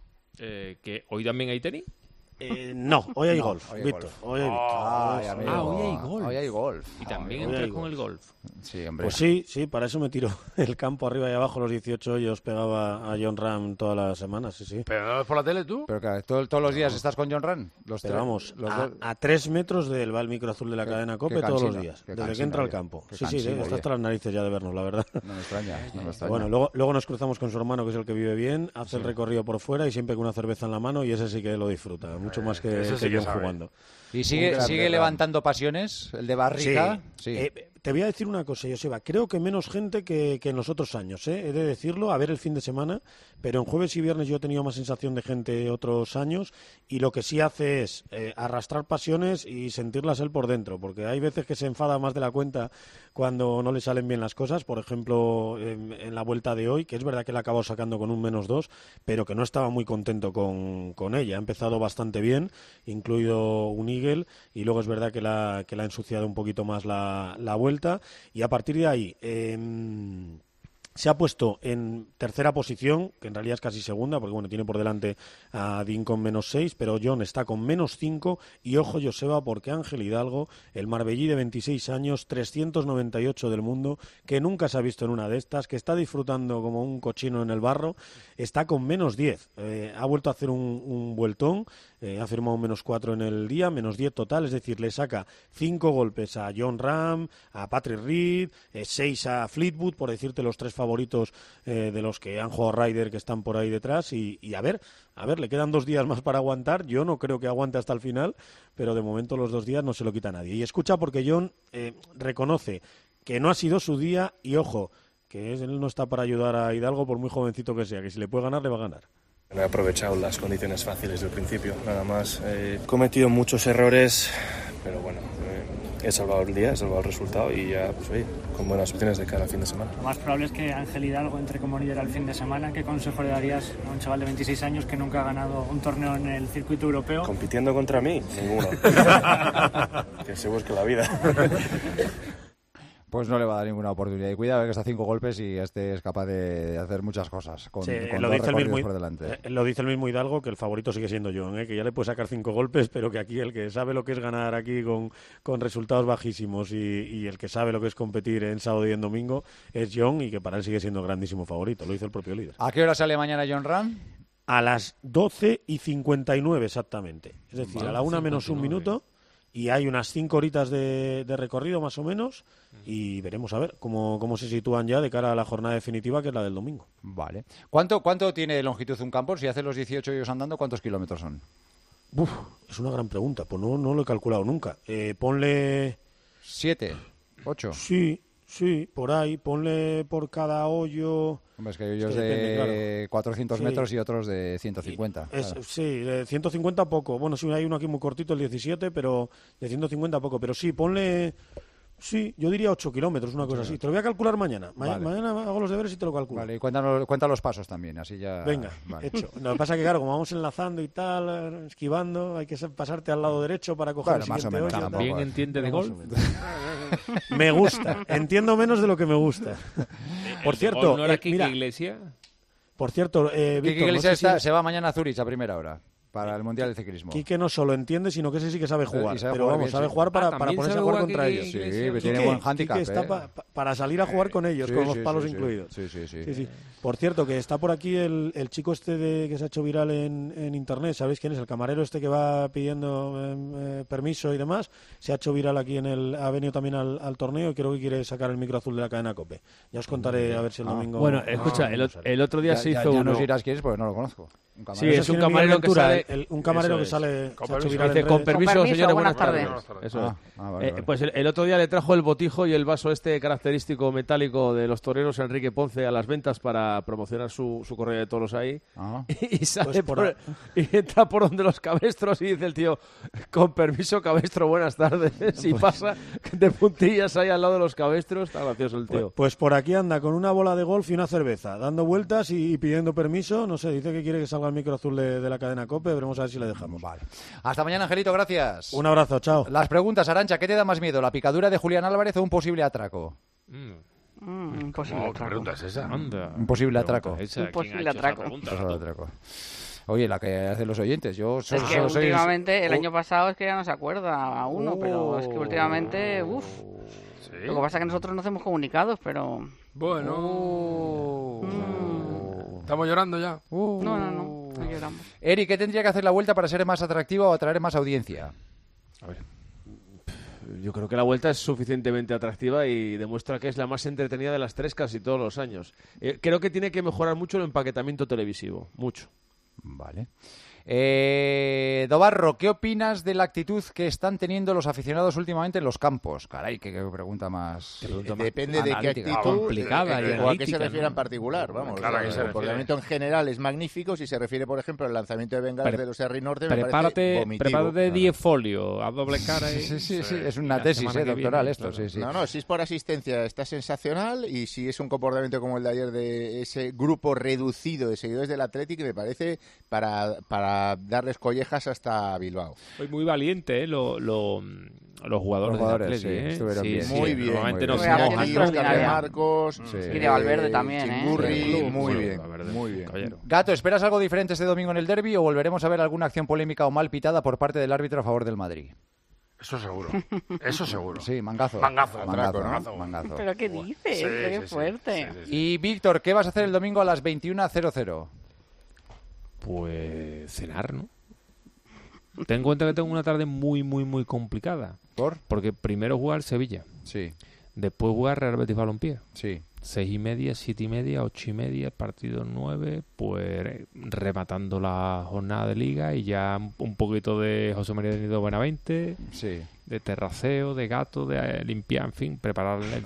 Eh, ¿que hoy también hay tenis? Eh, no, hoy hay No, golf, hoy hay Víctor. golf. Hoy hay Ay, golf. amigo. Ah, hoy hay golf. Hoy hay golf. Y también Hoy entras hay con golf. el golf. Sí, hombre. Pues sí, sí, para eso me tiró el campo arriba y abajo los dieciocho hoyos, pegaba a John Ram todas las semanas, sí, sí. ¿Pero no ves por la tele tú? Pero que todo- todos los días estás con John Ran. Los Pero tres- vamos, los a, dos- a tres metros del va el micro azul de la Qué- cadena COPE qué todos los cansino, días, qué desde que cansino, entra al oye, campo. qué Sí, sí, cansino, está oye. hasta las narices ya de vernos, la verdad. No me extraña, no me extraña. Bueno, luego, luego nos cruzamos con su hermano, que es el que vive bien, hace Sí. el recorrido por fuera y siempre con una cerveza en la mano, y ese sí que lo disfruta, mucho más que, ese sí que que John sabe. jugando. ¿Y sigue, Un grande, sigue Ram. levantando pasiones? ¿El de Barrica? Sí. Eh, te voy a decir una cosa, Joseba. Creo que menos gente que, que en los otros años, ¿eh? He de decirlo, a ver el fin de semana, pero en jueves y viernes yo he tenido más sensación de gente otros años, y lo que sí hace es eh, arrastrar pasiones y sentirlas él por dentro, porque hay veces que se enfada más de la cuenta cuando no le salen bien las cosas. Por ejemplo, en, en la vuelta de hoy, que es verdad que le ha acabado sacando con un menos dos, pero que no estaba muy contento con, con ella. Ha empezado bastante bien, incluido un eagle, y luego es verdad que la, que la ha ensuciado un poquito más la, la vuelta, y a partir de ahí em, se ha puesto en tercera posición, que en realidad es casi segunda, porque bueno, tiene por delante a Dean con menos seis, pero John está con menos cinco, y ojo, Joseba, porque Ángel Hidalgo, el marbellí de veintiséis años, trescientos noventa y ocho del mundo, que nunca se ha visto en una de estas, que está disfrutando como un cochino en el barro, está con menos diez. Eh, ha vuelto a hacer un, un vueltón, eh, ha firmado un menos cuatro en el día, menos diez total, es decir, le saca cinco golpes a John Ram, a Patrick Reed, eh, seis a Fleetwood, por decirte los tres favoritos eh, de los que han jugado Ryder, que están por ahí detrás, y, y a ver, a ver, le quedan dos días más para aguantar. Yo no creo que aguante hasta el final, pero de momento los dos días no se lo quita nadie. Y escucha, porque John eh, reconoce que no ha sido su día, y ojo, que es- él no está para ayudar a Hidalgo por muy jovencito que sea, que si le puede ganar, le va a ganar. No he aprovechado las condiciones fáciles del principio, nada más. He cometido muchos errores, pero bueno, eh, he salvado el día, he salvado el resultado y ya, pues oye, con buenas opciones de cara al fin de semana. Lo más probable es que Ángel Hidalgo entre como líder al fin de semana. ¿Qué consejo le darías a un chaval de veintiséis años que nunca ha ganado un torneo en el circuito europeo? ¿Compitiendo contra mí? Ninguno. Que se busque la vida. Pues no le va a dar ninguna oportunidad. Y cuidado, que está a cinco golpes y este es capaz de hacer muchas cosas con, Sí, con lo, dos dice el recorridos mismo, por delante. eh, lo dice el mismo Hidalgo, que el favorito sigue siendo John, ¿eh? Que ya le puede sacar cinco golpes, pero que aquí el que sabe lo que es ganar aquí con, con resultados bajísimos y, y el que sabe lo que es competir en sábado y en domingo es John, y que para él sigue siendo grandísimo favorito. Lo dice el propio líder. ¿A qué hora sale mañana John Ram? a las doce y cincuenta y nueve exactamente. Es decir, vale, a la una menos un minuto. Y hay unas cinco horitas de, de recorrido más o menos y veremos a ver cómo, cómo se sitúan ya de cara a la jornada definitiva, que es la del domingo. Vale. ¿Cuánto, cuánto tiene de longitud un campo? Si hace los dieciocho ellos andando, ¿cuántos kilómetros son? Uf, es una gran pregunta. Pues no, no lo he calculado nunca. Eh, ponle... ¿Siete? ¿Ocho? Sí, sí, por ahí. Ponle por cada hoyo... Hombre, es que hay hoyos es que de depende, claro. cuatrocientos sí. metros y otros de ciento cincuenta. Es, claro. Sí, de ciento cincuenta poco. Bueno, sí, hay uno aquí muy cortito, el diecisiete, pero de ciento cincuenta poco. Pero sí, ponle... Sí, yo diría ocho kilómetros, una cosa así. Te lo voy a calcular mañana. Ma- vale. Mañana hago los deberes y te lo calculo. Vale, y cuéntanos, cuenta los pasos también, así ya... Venga, vale. hecho. Lo que pasa es que, claro, como vamos enlazando y tal, esquivando, hay que pasarte al lado derecho para coger bueno, el siguiente más o menos, hoyo. ¿También entiende de golf? Me gusta. Entiendo menos de lo que me gusta. Por cierto... ¿No era eh, Kike mira, Iglesia? Por cierto, eh, Kike Víctor, Iglesias no sé si está, es... se va mañana a Zurich a primera hora. Para el Mundial de Ciclismo. Quique no solo entiende, sino que ese sí que sabe jugar. Sabe pero jugar vamos, bien, sabe sí. jugar para, Ah, para ponerse a jugar contra ellos. Sí, Quique, tiene buen handicap. Quique está eh. pa, pa, para salir a jugar con ellos, sí, con sí, los palos sí, sí. incluidos. Sí, sí, sí. Sí, sí. Por cierto, que está por aquí el, el chico este de, que se ha hecho viral en, en internet. ¿Sabéis quién es? El camarero este que va pidiendo eh, eh, permiso y demás. Se ha hecho viral aquí en el... Ha venido también al, al torneo y creo que quiere sacar el micro azul de la cadena COPE. Ya os contaré a ver si el Ah. domingo... Bueno, escucha, el, el otro día ya, se ya, hizo ya uno... nos dirás quién es porque no lo conozco. Un sí, es un camarero que sale... El, un camarero que es. sale... Con se ha hecho permiso, viral en dice, con redes. permiso, Con permiso, señores, buenas, buenas tardes. tardes. Buenas tardes. Eso Ah, es. ah, vale, eh, vale. Pues el, el otro día le trajo el botijo y el vaso este característico metálico de los toreros Enrique Ponce a las ventas para promocionar su, su corrida de toros ahí. Ah. Y, sale Pues por por, a- y entra por donde los cabestros y dice el tío, con permiso, cabestro, buenas tardes. Y pasa de puntillas ahí al lado de los cabestros. Está gracioso el Pues, tío. pues por aquí anda con una bola de golf y una cerveza, dando vueltas y, y pidiendo permiso. No sé, dice que quiere que salga el micro azul de, de la cadena COPE. Veremos a ver si le dejamos. Vale. Hasta mañana, Angelito, gracias. Un abrazo, chao. Las preguntas, Arantxa, ¿qué te da más miedo? ¿La picadura de Julián Álvarez o un posible atraco? Mm, un posible No, ¿qué atraco. pregunta es esa? Anda. Un posible Pregunta atraco. esa, Un ¿quién posible ha hecho esa atraco. pregunta? Un posible atraco. Oye, la que hacen los oyentes. Yo so- Es que so- soy- últimamente, el uh, año pasado es que ya no se acuerda a uno, pero es que últimamente, uff. Lo que pasa es que nosotros no hacemos comunicados, pero... Bueno. Mm. Estamos llorando ya. No, no, no, no lloramos. Eri, ¿qué tendría que hacer la vuelta para ser más atractiva o atraer más audiencia? A ver. Yo creo que la vuelta es suficientemente atractiva y demuestra que es la más entretenida de las tres casi todos los años. Eh, creo que tiene que mejorar mucho el empaquetamiento televisivo. Mucho. Vale. Eh, Dobarro, ¿qué opinas de la actitud que están teniendo los aficionados últimamente en los campos? Caray, qué, qué pregunta más... Eh, Depende de qué actitud complicada eh, y eh, o a qué analítica, se refiere ¿no? en particular. Vamos, Claro, ¿a qué el se refiere? comportamiento en general es magnífico. Si se refiere, por ejemplo, al lanzamiento de bengalas Pre- de los Harry Norte, me parece Prepárate, vomitivo. prepárate diez folios a doble cara. Sí, y- sí, sí, sí, es una La tesis semana eh, que doctoral viene, esto, claro. sí, sí. No, no, si es por asistencia está sensacional y si es un comportamiento como el de ayer de ese grupo reducido de seguidores del Athletic, me parece para, para darles collejas hasta Bilbao. Fue muy valiente, ¿eh? Lo, lo- los jugadores, Los jugadores, del Atleti, sí, ¿eh? estuvieron Sí, bien. sí, Muy bien, normalmente muy no bien. se Real mojan Madrid, nunca. Oscar de Marcos, Sí. eh, Y de Valverde también, ¿eh? Chingurri, Sí, muy sí, bien, Valverde, muy bien. caballero. Gato, ¿esperas algo diferente este domingo en el derbi o volveremos a ver alguna acción polémica o mal pitada por parte del árbitro a favor del Madrid? Eso seguro. Eso seguro. Sí, mangazo. Mangazo. Mangazo, Mangazo, ¿no? ¿no? Mangazo. ¿Pero qué dices? Sí, Qué sí, sí. fuerte. Sí, sí, sí. Y Víctor, ¿qué vas a hacer el domingo a las veintiuna cero cero? Pues cenar, ¿no? Ten en cuenta que tengo una tarde muy, muy, muy complicada. ¿Por? Porque primero jugar Sevilla. Sí, Después jugar Real Betis Balompié. sí. Seis y media, siete y media, ocho y media, partido nueve, pues rematando la jornada de liga y ya un poquito de José María de Nido Benavente, Sí. de terraceo, de gato, de eh, limpiar, en fin, preparar el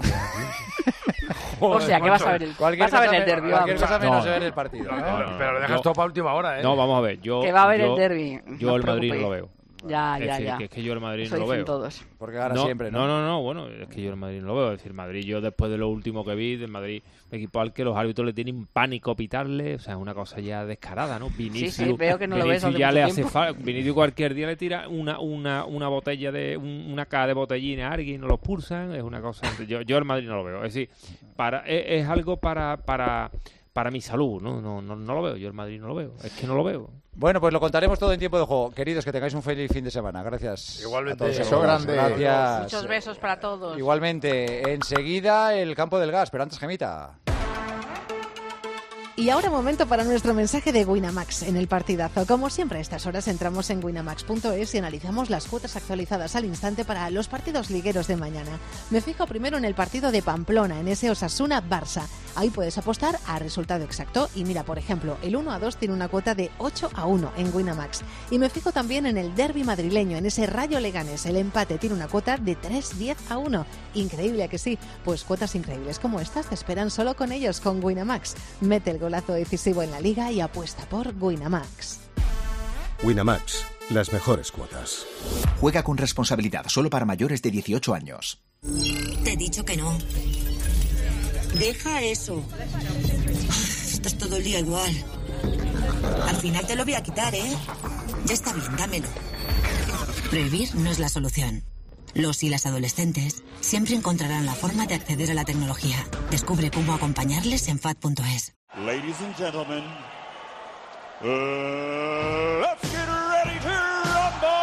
O sea, que vas a ver el, vas a ver el derbi. Cualquier vamos. cosa menos No. ver el partido. No, ¿no? no, pero lo dejas Yo- todo para última hora, ¿eh? No, vamos a ver, yo... Que va a haber yo- el derbi. Yo no el os Madrid no preocupéis. lo veo. Ya, Es ya, decir, ya. que es que yo el Madrid Eso no lo dicen veo. todos. Porque gana no, siempre, ¿no? No, no, no, bueno, es que yo el Madrid no lo veo. Es decir, Madrid, yo después de lo último que vi, del Madrid, un equipo al que los árbitros le tienen pánico pitarle, o sea, es una cosa ya descarada, ¿no? Vinicius, sí, veo que no lo ves Vinicius hace ya mucho le hace tiempo. falta. Vinicius cualquier día le tira una, una, una botella de, un- una caja de botellines a alguien y no lo pulsan, es una cosa. Yo, yo el Madrid no lo veo. Es decir, para, es, es algo para, para, para mi salud, ¿no? No, no, no lo veo. Yo el Madrid no lo veo. Es que no lo veo. Bueno, pues lo contaremos todo en tiempo de juego. Queridos, que tengáis un feliz fin de semana. Gracias. Igualmente. a todos y a Beso todas. grande. Gracias. Muchos besos para todos. Igualmente. Enseguida el campo del gas, pero antes Gemita. Y ahora momento para nuestro mensaje de Winamax en el partidazo. Como siempre a estas horas entramos en winamax punto es y analizamos las cuotas actualizadas al instante para los partidos ligueros de mañana. Me fijo primero en el partido de Pamplona, en ese Osasuna-Barça. Ahí puedes apostar a resultado exacto y mira, por ejemplo, el uno a dos tiene una cuota de ocho a uno en Winamax. Y me fijo también en el derbi madrileño, en ese Rayo Leganés. El empate tiene una cuota de tres diez a uno. Increíble, ¿a que sí? Pues cuotas increíbles como estas te esperan solo con ellos, con Winamax. Mete el golazo decisivo en la liga y apuesta por Winamax. Winamax, las mejores cuotas. Juega con responsabilidad, solo para mayores de dieciocho años. Te he dicho que no. Deja eso. Estás todo el día igual. Al final te lo voy a quitar, ¿eh? Ya está bien, dámelo. Prohibir no es la solución. Los y las adolescentes siempre encontrarán la forma de acceder a la tecnología. Descubre cómo acompañarles en F A D punto es. Ladies and gentlemen, uh, let's get ready to rumble!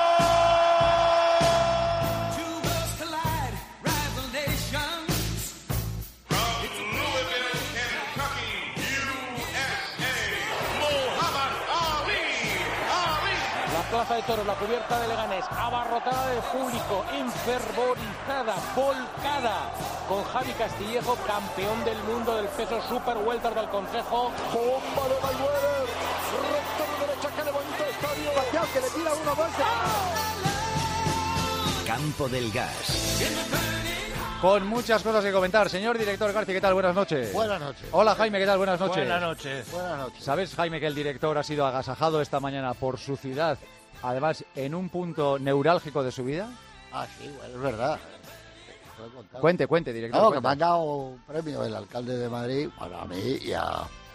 Two worlds collide, rival nations. From Louisville, Kentucky, U S A, Muhammad Ali, Ali. La plaza de toros, la cubierta de Leganés, abarrotada de público, enfervorizada, volcada, con Javi Castillejo, campeón del mundo del peso super welter del Consejo. Bomba de Mayweather, recto de derecha que levanta el estadio, Pacquiao que le tira una bolsa. Campo del Gas. Con muchas cosas que comentar. Señor director García, ¿qué tal? Buenas noches. Buenas noches. Hola Jaime, ¿qué tal? Buenas noches. Buenas noches. Buenas noches. ¿Sabes, Jaime, que el director ha sido agasajado esta mañana por su ciudad, además en un punto neurálgico de su vida? Ah, sí, bueno, es verdad. Cuente, cuente, director. No, cuente. que me han dado un premio el alcalde de Madrid, bueno, a mí y a,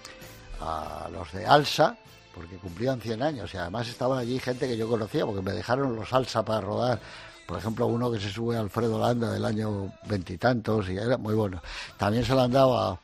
a los de Alsa, porque cumplían cien años y además estaban allí gente que yo conocía, porque me dejaron los Alsa para rodar. Por ejemplo, uno que se sube a Alfredo Landa del año veintitantos y era muy bueno. También se lo han dado a,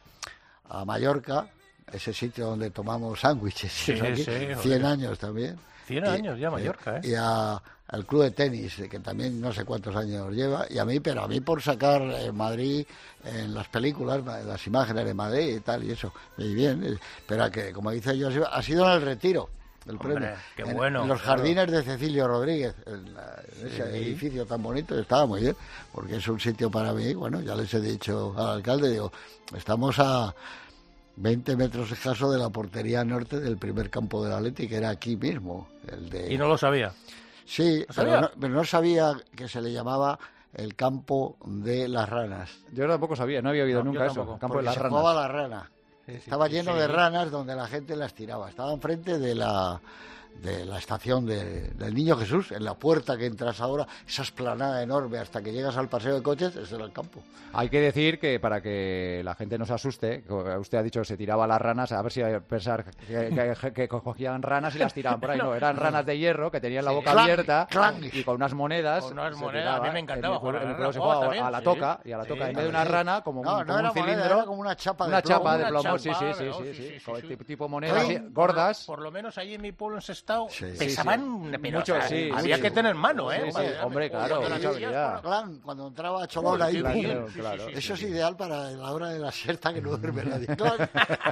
a Mallorca, ese sitio donde tomamos sándwiches. Sí, aquí, sí, cien años también. cien años ya Mallorca, ¿eh? Y a, al club de tenis, que también no sé cuántos años lleva, y a mí, pero a mí por sacar eh, Madrid en las películas, en las imágenes de Madrid y tal, y eso, y bien, eh, pero que, como dice yo, ha sido en el Retiro. El Hombre, premio. qué En- bueno, en los claro. jardines de Cecilio Rodríguez, en, la- en ese Sí. edificio tan bonito, estaba muy bien, porque es un sitio para mí, bueno, ya les he dicho al alcalde, digo, estamos a veinte metros escasos de la portería norte del primer campo del Atleti, que era aquí mismo. El de... Y no lo sabía. Sí, ¿No pero sabía? no, pero no sabía que se le llamaba el campo de las ranas. Yo tampoco sabía, no había oído No, nunca yo eso. tampoco, Campo de porque las se ranas. jugaba la rana. Sí, sí, Estaba sí, lleno sí. de ranas donde la gente las tiraba. Estaba enfrente de la de la estación de- del Niño Jesús, en la puerta que entras ahora, esa esplanada enorme hasta que llegas al paseo de coches, ese era el campo. Hay que decir que para que la gente no se asuste, que usted ha dicho que se tiraba las ranas, a ver si hay que pensar que, que- que cogían ranas y las tiraban por ahí. No, eran ranas de hierro que tenían la Sí. boca Clang, abierta clang. y con unas monedas. Con unas se monedas, tiraba. a mí me encantaba En el jugar a pueblo- en el la pueblo se rana. jugaba Oh, también, a la sí. toca, y a la Sí, toca, en vez de también, una sí. rana, como, No, un, no como era un moneda, cilindro. era como una chapa de Una plomo. chapa de Una plomo, chapa, sí, sí, sí, oh, sí, sí, sí, sí, co- sí. tipo- tipo monedas Clang. así, gordas. Por lo menos allí en mi pueblo, en Sestao, Sí, pesaban, sí. pero, Mucho, o sea, sí, había sí. que tener mano, ¿eh? Sí, sí, Madre, hombre, cuando claro, las mucha veías, habilidad. Clan, cuando entraba Cholón Uy, ahí, claro, bien. claro. Eso es ideal para la hora de la siesta, que no duerme nadie. Clan,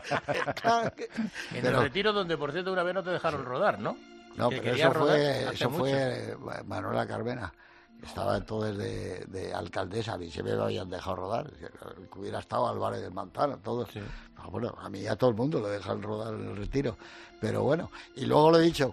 clan. En el retiro donde, por cierto, una vez no te dejaron rodar, ¿no? No, Que pero quería eso rodar fue, hace eso mucho. fue Manuela Carmena. Estaba entonces de, de alcaldesa, a mí se me habían dejado rodar. Que hubiera estado Álvarez del Mantano, todos. Ah, bueno, a mí y a todo el mundo le dejan rodar en el retiro. Pero bueno, y luego le he dicho,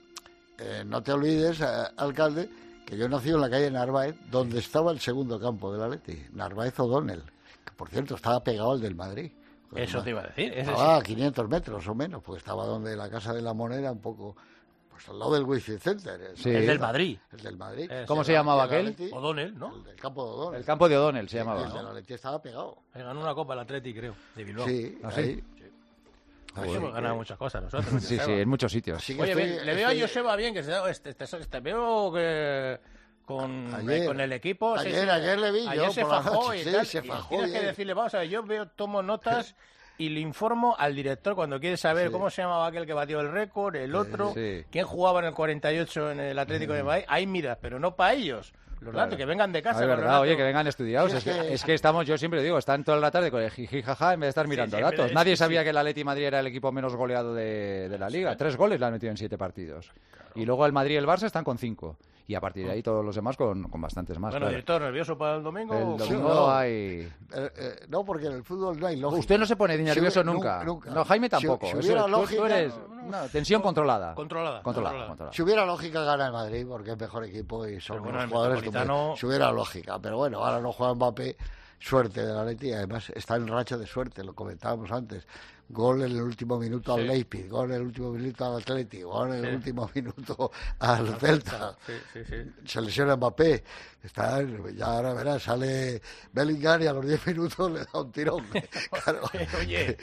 eh, no te olvides, eh, alcalde, que yo nací en la calle Narváez, donde estaba el segundo campo del Atleti, Narváez O'Donnell, que por cierto estaba pegado al del Madrid. Eso te iba a decir, ese Estaba sí. a quinientos metros o menos, porque estaba donde la Casa de la Moneda, un poco, pues al lado del Wizzing Center. Sí. El El del Madrid. El del Madrid. ¿Cómo El se del llamaba Atleti, aquel? O'Donnell, ¿no? El del campo de O'Donnell. El campo de O'Donnell se Sí, llamaba, El del ¿no? Atleti estaba pegado. Ganó una copa el Atleti, creo, de Bilbao. Sí, ¿Ah, ahí. sí? Aquí Joder. hemos ganado muchas cosas nosotros. Sí, sí, en muchos sitios. Así que Oye, estoy- ven, le veo estoy- a Joseba bien, que se, este, este, este, veo que con, Ayer. eh, con el equipo. sí, Ayer- sí, ayer le vi ayer yo se por la fajó noche, y sí, tal. se y fajó tienes que bien. decirle, vamos a ver, yo veo, tomo notas y le informo al director cuando quiere saber Sí. cómo se llamaba aquel que batió el récord, el otro, sí. quién jugaba en el cuarenta y ocho en el Atlético de Madrid. Hay miras, pero no para ellos. Los Claro. datos, que vengan de casa. Ah, es con verdad, los oye, datos. que vengan estudiados. Sí, es, que, es que estamos, yo siempre digo, están toda la tarde con el jiji jaja en vez de estar mirando sí, datos. pero es Nadie que sabía sí. que el Atleti de Madrid era el equipo menos goleado de, de la Liga. Tres goles le han metido en siete partidos. Y luego el Madrid y el Barça están con cinco. Y a partir de ahí todos los demás con, con bastantes más. Bueno, claro. director, ¿nervioso para el domingo? El o- domingo no. hay... Eh, eh, no, porque en el fútbol no hay lógica. Usted no se pone nervioso Si hubiera- nunca. nunca. No, Jaime Si- tampoco. Si, Eso- hubiera tú- tú lógica, eres- no, tensión controlada. Controlada. Controlada, controlada. Si hubiera lógica, gana el Madrid, porque es mejor equipo y son Pero bueno, unos el jugadores Metropolitano- estupendos. Si hubiera lógica, pero bueno, ahora no juega Mbappé, suerte de la Atleti, además está en racha de suerte, lo comentábamos antes. Gol en el último minuto al Sí. Leipzig, gol en el último minuto al Atleti, gol en el Sí. último minuto al Celta. Sí, sí, sí. Se lesiona Mbappé, está, ya ahora verás, sale Bellingham y a los diez minutos le da un tirón. Claro. Oye,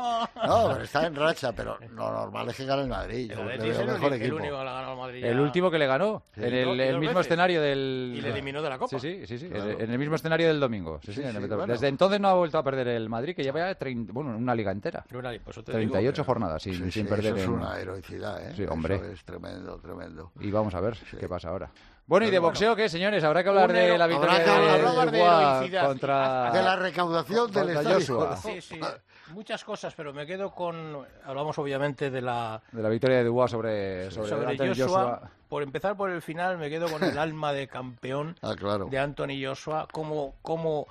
No, pero está en racha, pero lo normal es que gane el Madrid. Yo el le Atleti es veo el, mejor único- el equipo. único que le ha ganado al Madrid. El ya. último que le ganó, Sí. en Y el, dos- y el dos mismo veces. escenario del... Y le eliminó de la Copa. Sí, sí, sí, sí, Claro. en el mismo escenario del domingo. Sí, sí, Sí, en el sí, Metro- bueno. Desde entonces no ha vuelto a perder el Madrid, que lleva ya treinta, bueno, una liga entera. Una liga, pues eso te treinta y ocho digo que- jornadas sin, Sí, sin sí, perder. eso es en- una heroicidad, ¿eh? Sí, hombre. Eso es tremendo, tremendo. Y vamos a ver Sí. qué pasa ahora. Bueno, ¿y de Pero boxeo qué, señores? Habrá que hablar Un de hero- la habrá victoria que hablar- de, hablar de Dubois heroicidad. contra... De la recaudación del contra estadio. Joshua. Sí, sí. Muchas cosas, pero me quedo con... Hablamos obviamente de la... De la victoria de Dubois sobre, sobre, Sobre Anthony Joshua, Joshua. por empezar por el final, me quedo con el alma de campeón Ah, claro. de Anthony Joshua, como, como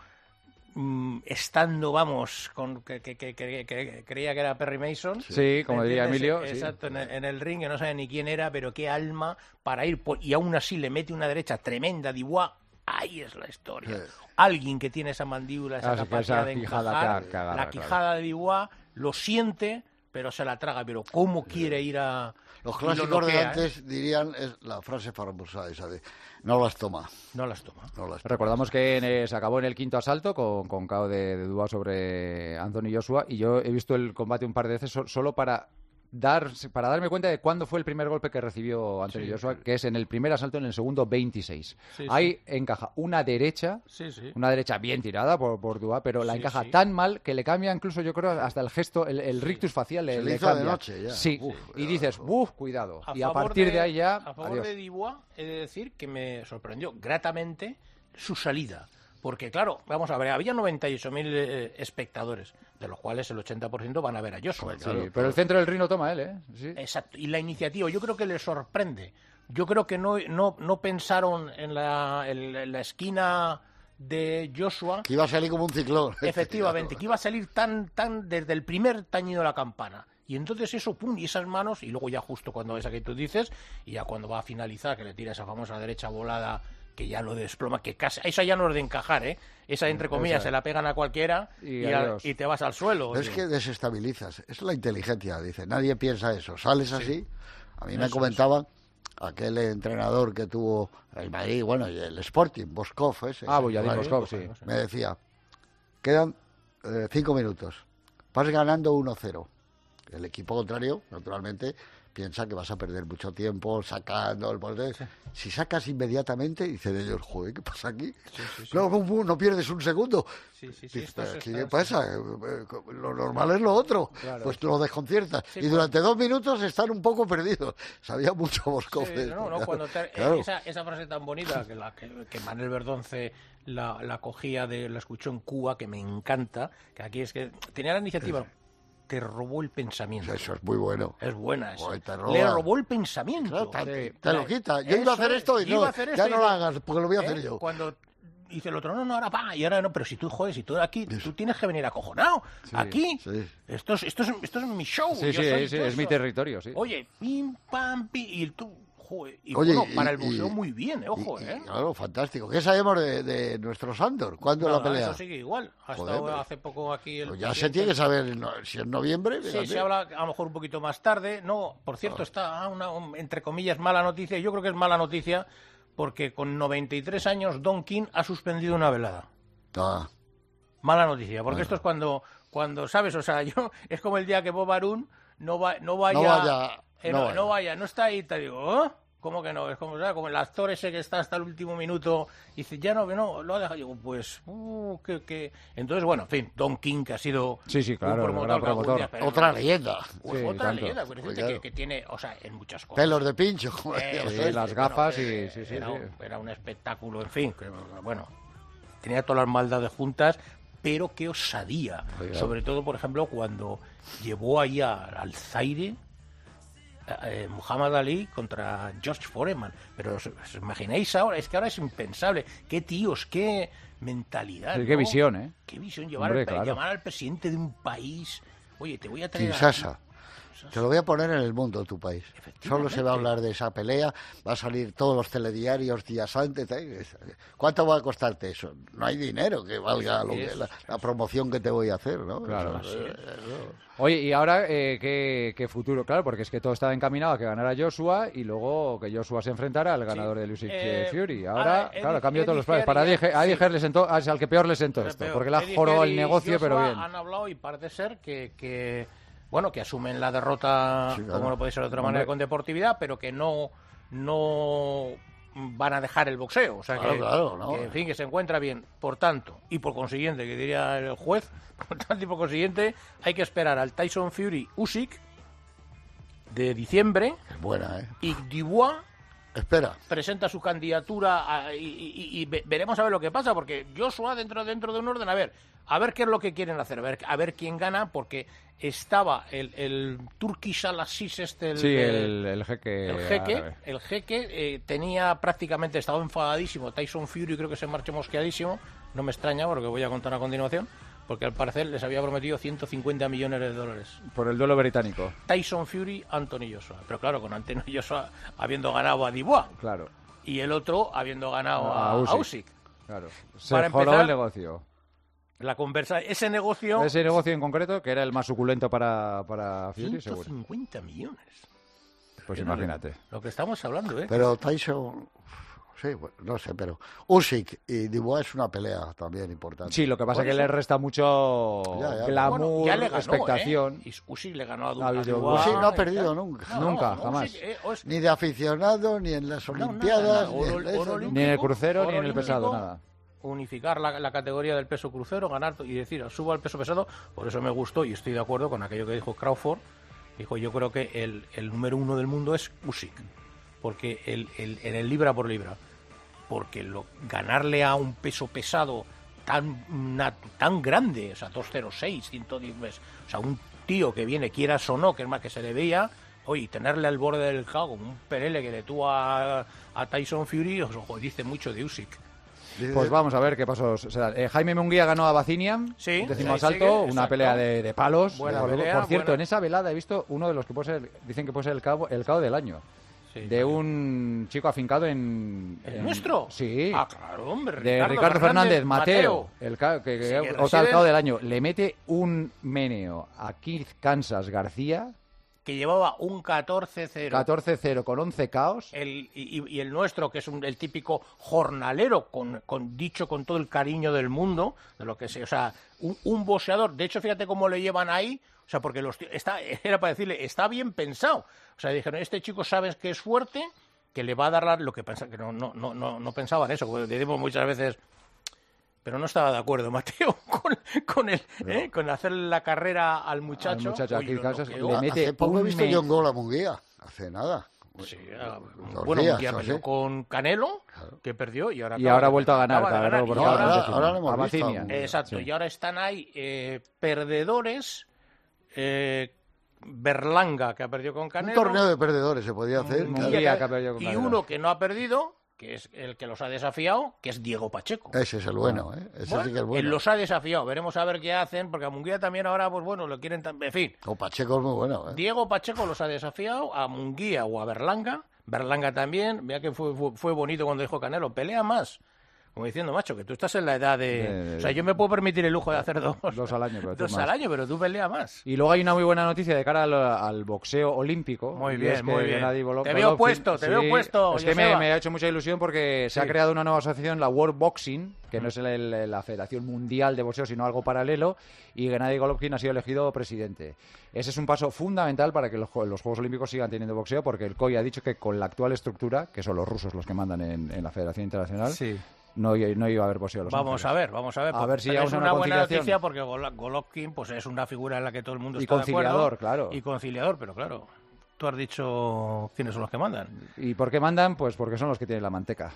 mm, estando, vamos, con que, que- que- que- que creía que era Perry Mason. Sí, como ¿me diría entiendes? Emilio, sí. Exacto, en, el, en el ring, que no sabe ni quién era, pero qué alma para ir, por- y aún así le mete una derecha tremenda, Dubois. Ahí es la historia. Sí. Alguien que tiene esa mandíbula, esa Ah, sí, que capacidad esa de quijada encajar, que ha cagado, la claro. quijada de Dubois, lo siente, pero se la traga. Pero cómo quiere ir a... Los y lo clásicos de noquea, ¿eh? antes dirían es la frase famosa esa de no las toma. No las toma. No las toma. Recordamos que en, eh, se acabó en el quinto asalto con, con K O de, de Dubois sobre Anthony Joshua, y yo he visto el combate un par de veces so- solo para dar para darme cuenta de cuándo fue el primer golpe que recibió Anthony Sí, Joshua, sí. que es en el primer asalto, en el segundo veintiséis. Sí, Ahí sí. encaja una derecha, Sí, sí. una derecha bien tirada por, por Dubois, pero la Sí, encaja sí. tan mal que le cambia incluso, yo creo, hasta el gesto, el, el rictus facial le, Se le le hizo de cambia. noche ya. Sí, Uf, y ya, dices, uf. uff, cuidado. A Y a favor partir de, de- ahí ya, A favor adiós. de Dubois, he de decir que me sorprendió gratamente su salida. Porque, claro, vamos a ver, había noventa y ocho mil eh, espectadores, de los cuales el ochenta por ciento van a ver a Joshua. Sí, pero el centro del ring lo toma él, ¿eh? Sí. Exacto. Y la iniciativa, yo creo que le sorprende. Yo creo que no, no, no pensaron en la, en la- en la esquina de Joshua. Que iba a salir como un ciclón. Efectivamente, que iba a salir tan, tan desde el primer tañido de la campana. Y entonces eso, pum, y esas manos, y luego ya justo cuando esa que tú dices, y ya cuando va a finalizar, que le tira esa famosa derecha volada, que ya lo desploma, que casi, esa ya no es de encajar, ¿eh? Esa, entre comillas, Esa. se la pegan a cualquiera Y y, a- adiós. y te vas al suelo. Pero es Sí. que desestabilizas. Es la inteligencia, dice. Nadie piensa eso. Sales así. A mí me Eso comentaban aquel entrenador que tuvo el Madrid, bueno, y el Sporting, Boskov ese. Ah, ese, Boyadín ¿vale? Boskov, sí. Me decía, quedan eh, cinco minutos. Vas ganando uno cero. El equipo contrario, naturalmente, piensa que vas a perder mucho tiempo sacando el poder. Si sacas inmediatamente, dicen ellos, joder, ¿qué pasa aquí? No, ¿cómo no pierdes un segundo? Sí, sí, sí, Dices, esto es- ¿aquí esto ¿qué es- pasa? Eh, eh, Lo normal es lo otro. Claro. Pues tú lo desconciertas. Sí, y pues- durante dos minutos están un poco perdidos. Sabía mucho Boskov Sí, de esto, no, no, claro. cuando te- Claro. esa, esa frase tan bonita que, la, que, que Manuel Verdonce la, la cogía, de, la escuchó en Cuba, que me encanta, que aquí es que tenía la iniciativa, te robó el pensamiento. Eso es muy bueno. Es buena esa. Joder, te roba. Le robó el pensamiento. Claro, te, Sí. te lo quita. Yo iba a hacer Eso es, esto y yo no, iba a hacer ya esto y no lo hagas, porque lo voy a hacer ¿Eh? yo. Cuando dice el otro, no, no, ahora pa, y ahora no, pero si tú, joder, si tú aquí, tú tienes que venir acojonado. Aquí, esto es, esto, es, esto es mi show. Sí, yo sí, soy sí, todo es mi eso. territorio, sí. Oye, pim, pam, pim, y tú, joder, y Oye, bueno, y- para el y- museo muy bien, eh, ojo, y- y, eh. Claro, fantástico. ¿Qué sabemos de, de nuestro Sándor? ¿Cuándo Nada, la pelea? Eso sigue igual. Ha Joder, estado pero- hace poco aquí el Pues ya se presidente. tiene que saber no, si es noviembre. Sí, fíjate. se habla a lo mejor un poquito más tarde. No, por cierto, está ah, una, un- entre comillas, mala noticia. Yo creo que es mala noticia porque con noventa y tres años Don King ha suspendido una velada. Ah. Mala noticia, porque Bueno. esto es cuando, cuando, ¿sabes? O sea, yo es como el día que Bob Arum no, va, no vaya... No vaya, eh, no no, vaya. no vaya, no está ahí, te digo, ¿oh? ¿Cómo que no? Es como, ¿sabes? Como el actor ese que está hasta el último minuto y dice, ya no, que no, lo ha dejado. Digo, pues, uh, que, que... Entonces, bueno, en fin, Don King, que ha sido sí, sí, claro, un promotor. gran promotor. Día, pero otra no, leyenda. Pues, sí, otra tanto. leyenda, pero gente que, que tiene, o sea, en muchas cosas. Pelos de pincho. Eh, sí, es, las bueno, gafas eh, y... Sí, sí, era, sí. Un, era un espectáculo, en fin, que, bueno, tenía todas las maldades juntas, pero qué osadía. Oiga. Sobre todo, por ejemplo, cuando llevó ahí a, al Zaire eh, Muhammad Ali contra George Foreman. Pero os, os imagináis ahora, es que ahora es impensable. Qué tíos, qué mentalidad. Sí, ¿no? qué visión, ¿eh? Qué visión, llevar Hombre, al, claro. llamar al presidente de un país. Oye, te voy a traer Kinshasa. a... Te lo voy a poner en el mundo, tu país. Solo se va a hablar de esa pelea, va a salir todos los telediarios días antes. ¿Cuánto va a costarte eso? No hay dinero que valga lo que, la, la promoción que te voy a hacer, ¿no? Claro. Eso, eh, eso. Oye, y ahora, eh, ¿qué, ¿qué futuro? Claro, porque es que todo estaba encaminado a que ganara Joshua y luego que Joshua se enfrentara al ganador de Usyk Eh, Fury. Ahora, ahora, claro, Eddie- cambió todos los Eddie planes. Para Hearn Eddie, ya- a Eddie sí. Hearn le sentó, es al que peor le sentó Pero esto, peor. porque le ha Eddie jorobado Hearn el y negocio, Joshua pero bien. Han hablado y parece ser que, que bueno, que asumen la derrota, Sí, claro. como no puede ser de otra Hombre. manera, con deportividad, pero que no, no van a dejar el boxeo. O sea, Claro, que, claro, no. que, en fin, que se encuentra bien. Por tanto, y por consiguiente, que diría el juez, por tanto y por consiguiente, hay que esperar al Tyson Fury Usyk de diciembre. Es buena, ¿eh? Y Dubois Espera. presenta su candidatura a- y, y- y ve- veremos a ver lo que pasa, porque Joshua dentro dentro de un orden, a ver, a ver qué es lo que quieren hacer, a ver, a ver quién gana, porque estaba el, el Turkish Al-Aziz este, el, Sí, de- el, el jeque. el jeque, árabe. el jeque eh, tenía prácticamente, estaba enfadadísimo, Tyson Fury creo que se marchó mosqueadísimo, no me extraña porque voy a contar a continuación, porque al parecer les había prometido ciento cincuenta millones de dólares. Por el duelo británico. Tyson Fury, Anthony Joshua. Pero claro, con Anthony Joshua habiendo ganado a Dubois. Claro. Y el otro habiendo ganado A a, a Usyk. Usyk. Claro. Se Para joró empezar, el negocio. La conversa, ese negocio... Ese negocio en concreto, que era el más suculento para, para Fury, ciento seguro. cincuenta millones. Pues Fíjate imagínate. Lo que estamos hablando, ¿eh? Pero Tyson, sí, bueno, no sé, pero Usyk y Dubois es una pelea también importante. Sí, lo que pasa Por es que eso- le resta mucho Ya, ya. glamour, Bueno, ya le ganó, expectación. ¿eh? Y Usyk le ganó a, Du- A a Dubois. Dubois. Usyk no ha y perdido tal. nunca. No, Nunca, no, jamás. Usyk, eh, os- Ni de aficionado, ni en las No, nada, Olimpiadas, nada. ni Oro- en eso, oro ¿no? olímpico, Ni en el crucero oro ni en el pesado, olímpico, nada. Unificar la, la categoría del peso crucero, ganar y decir, subo al peso pesado. Por eso me gustó y estoy de acuerdo con aquello que dijo Crawford. Dijo, yo creo que el, el número uno del mundo es Usyk, porque el, el, en el libra por libra, porque lo, ganarle a un peso pesado tan nat- tan grande, o sea, doscientos seis, ciento diez veces, o sea, un tío que viene, quieras o no, que es más que se le veía, oye, tenerle al borde del cago, como un pelele que le tuvo a, a Tyson Fury, os ojo, dice mucho de Usyk. Pues vamos a ver qué pasos se dan. Eh, Jaime Munguía ganó a Bacinian, Sí, décimo ahí asalto, sigue, una exacto. pelea de, de palos. Buena Por- pelea, por cierto, buena- en esa velada he visto uno de los que puede ser, dicen que puede ser el cabo, el cabo del año. Sí, de un chico afincado en... ¿El en- nuestro? Sí. Ah, claro, hombre. De Ricardo, Fernández, Mateo, el ca- que, que- Sí, que otra reside- al cabo del año. Le mete un meneo a Keith Kansas García, Que llevaba un catorce cero. catorce cero con once caos. El, y, y el nuestro, que es un, el típico jornalero, con, con dicho con todo el cariño del mundo, de lo que sea, o sea, un, un boxeador. De hecho, fíjate cómo le llevan ahí, o sea, porque los tíos- está, era para decirle, está bien pensado. O sea, dijeron, este chico sabes que es fuerte, que le va a dar la- lo que pensa, que no, no, no, no, no pensaban eso, porque decimos muchas veces. Pero no estaba de acuerdo, Mateo, con, con, el, ¿eh? con hacer la carrera al muchacho. Al muchacho, Oye, aquí lo Kansas noqueó. le mete Hace poco he un visto me- John Gol a Munguía, hace nada. Sí, ah, Dos bueno, días, Munguía no perdió sé. con Canelo, que perdió, y ahora, Y acaba ahora de- ha vuelto a ganar, acaba de ganó ganar, por y cada ahora- ahora, décimo. ahora lo hemos A visto. Bacinian. Exacto, Sí. y ahora están ahí eh, perdedores, eh, Berlanga, que ha perdido con Un Canelo, torneo de perdedores se podía hacer. Munguía, Munguía, que- que ha perdido con y Canelo. uno que no ha perdido, que es el que los ha desafiado, que es Diego Pacheco. Ese es el bueno, ¿eh? Ese Bueno, sí que es él bueno. los ha desafiado, veremos a ver qué hacen, porque a Munguía también ahora, pues bueno, lo quieren también, en fin. O Pacheco es muy bueno, ¿eh? Diego Pacheco los ha desafiado, a Munguía o a Berlanga. Berlanga también, vea que fue, fue, fue bonito cuando dijo Canelo, pelea más Como diciendo, macho, que tú estás en la edad de... De- de- O sea, yo me puedo permitir el lujo de hacer dos, Dos al año, pero tú dos más. al año, pero tú peleas más. Y luego hay una muy buena noticia de cara al, al boxeo olímpico. Muy y bien, es que muy bien. Gennady Golo- Te veo Golovkin- puesto, te veo sí, puesto, Es que me, Joseba. me ha hecho mucha ilusión porque se ha Sí. creado una nueva asociación, la World Boxing, que no es el- el- la Federación Mundial de Boxeo, sino algo paralelo, y Gennady Golovkin ha sido elegido presidente. Ese es un paso fundamental para que los, jue- los Juegos Olímpicos sigan teniendo boxeo, porque el C O I ha dicho que con la actual estructura, que son los rusos los que mandan en, en la Federación Internacional, Sí. no, no iba a haber boxeo. Los Vamos Ángeles. a ver, vamos a ver. A porque ver si es llegamos a una una buena conciliación. noticia porque Golo- Golovkin pues, es una figura en la que todo el mundo Y está de conciliador, acuerdo. claro. Y conciliador, pero claro, tú has dicho quiénes son los que mandan. ¿Y por qué mandan? Pues porque son los que tienen la manteca.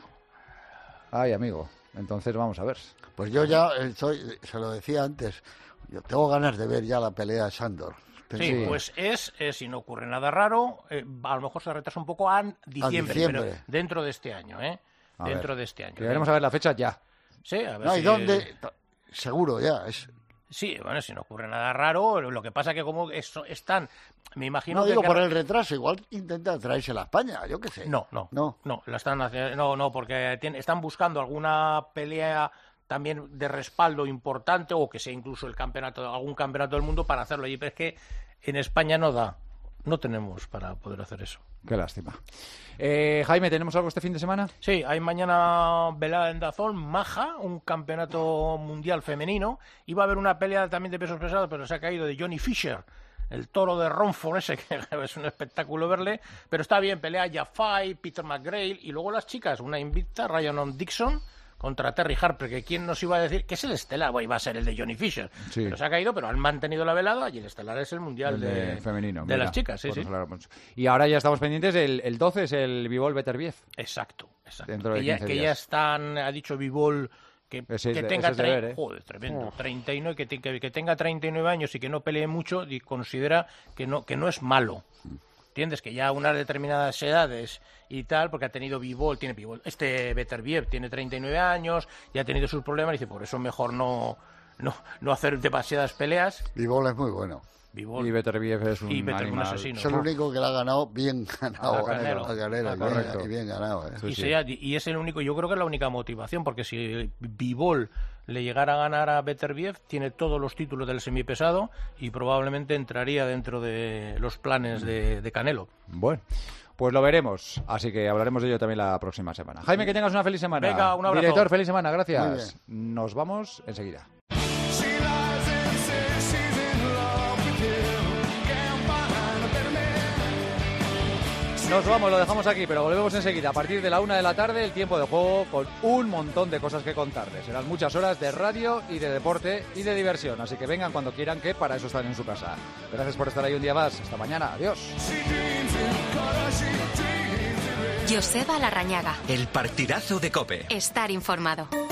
Ay, amigo. Entonces vamos a ver. Pues yo ya estoy, se lo decía antes, yo tengo ganas de ver ya la pelea de Sándor. Sí, pues es, es, si no ocurre nada raro, eh, a lo mejor se retrasa un poco a diciembre, diciembre. pero dentro de este año, ¿eh? A dentro ver. de este año. Que veremos a ver la fecha ya. Sí, a ver No, si... ¿y dónde? Seguro ya. Es... Sí, bueno, si no ocurre nada raro, lo que pasa que como eso están, me imagino No que... digo que- por el retraso, igual intenta traérsela a España, yo qué sé. No, no, no, no, la están haciendo, no, no, porque tiene- están buscando alguna pelea también de respaldo importante o que sea incluso el campeonato, algún campeonato del mundo para hacerlo allí, pero es que en España no da, no tenemos para poder hacer eso. Qué lástima. Eh, Jaime, ¿tenemos algo este fin de semana? Sí, hay mañana velada en Dazón, Maja, un campeonato mundial femenino. Iba a haber una pelea también de pesos pesados, pero se ha caído, de Johnny Fisher, el toro de Romford ese, que es un espectáculo verle. Pero está bien, pelea Jafai, Peter McGrail, y luego las chicas, una invicta, Ryan Dixon, contra Terry Harper, que quién nos iba a decir que es el estelar, bueno, iba a ser el de Johnny Fisher, Sí. pero se ha caído, pero han mantenido la velada y el estelar es el mundial El de, de femenino. de mira, las chicas, sí, pues sí. nos alegramos. Y ahora ya estamos pendientes, el, el doce es el Bivol Beterbiev. Exacto, exacto. Dentro de que ya, quince que ya días. están, ha dicho Bivol que, Ese es que de- tenga ese es de tre- ver, ¿eh? joder, tremendo, Uf. treinta y nueve, que, te- que, que tenga treinta y nueve años y que no pelee mucho y considera que no que no es malo. ¿Entiendes? Que ya a unas determinadas edades y tal, porque ha tenido Bivol, tiene Bivol, este Beterbiev tiene treinta y nueve años y ha tenido sus problemas y dice, por eso mejor no no, no hacer demasiadas peleas. Bivol es muy bueno. Bivol. Y Beterbiev es un Y Beterbiev, un animal. asesino. Es el único que le ha ganado bien ganado A Canelo. a Canelo, Ah, y bien- correcto. y bien ganado. ¿eh? y, sea- y es el único, yo creo que es la única motivación, porque si Bivol le llegara a ganar a Beterbiev, tiene todos los títulos del semipesado y probablemente entraría dentro de los planes de, de Canelo. Bueno, pues lo veremos. Así que hablaremos de ello también la próxima semana. Jaime, que tengas una feliz semana. Venga, un abrazo. Director, feliz semana, Muy gracias. Nos vamos enseguida. Nos vamos, lo dejamos aquí, pero volvemos enseguida. A partir de la una de la tarde, el tiempo de juego con un montón de cosas que contarles. Serán muchas horas de radio y de deporte y de diversión. Así que vengan cuando quieran, que para eso están en su casa. Gracias por estar ahí un día más. Hasta mañana. Adiós. Joseba Larrañaga. El partidazo de COPE. Estar informado.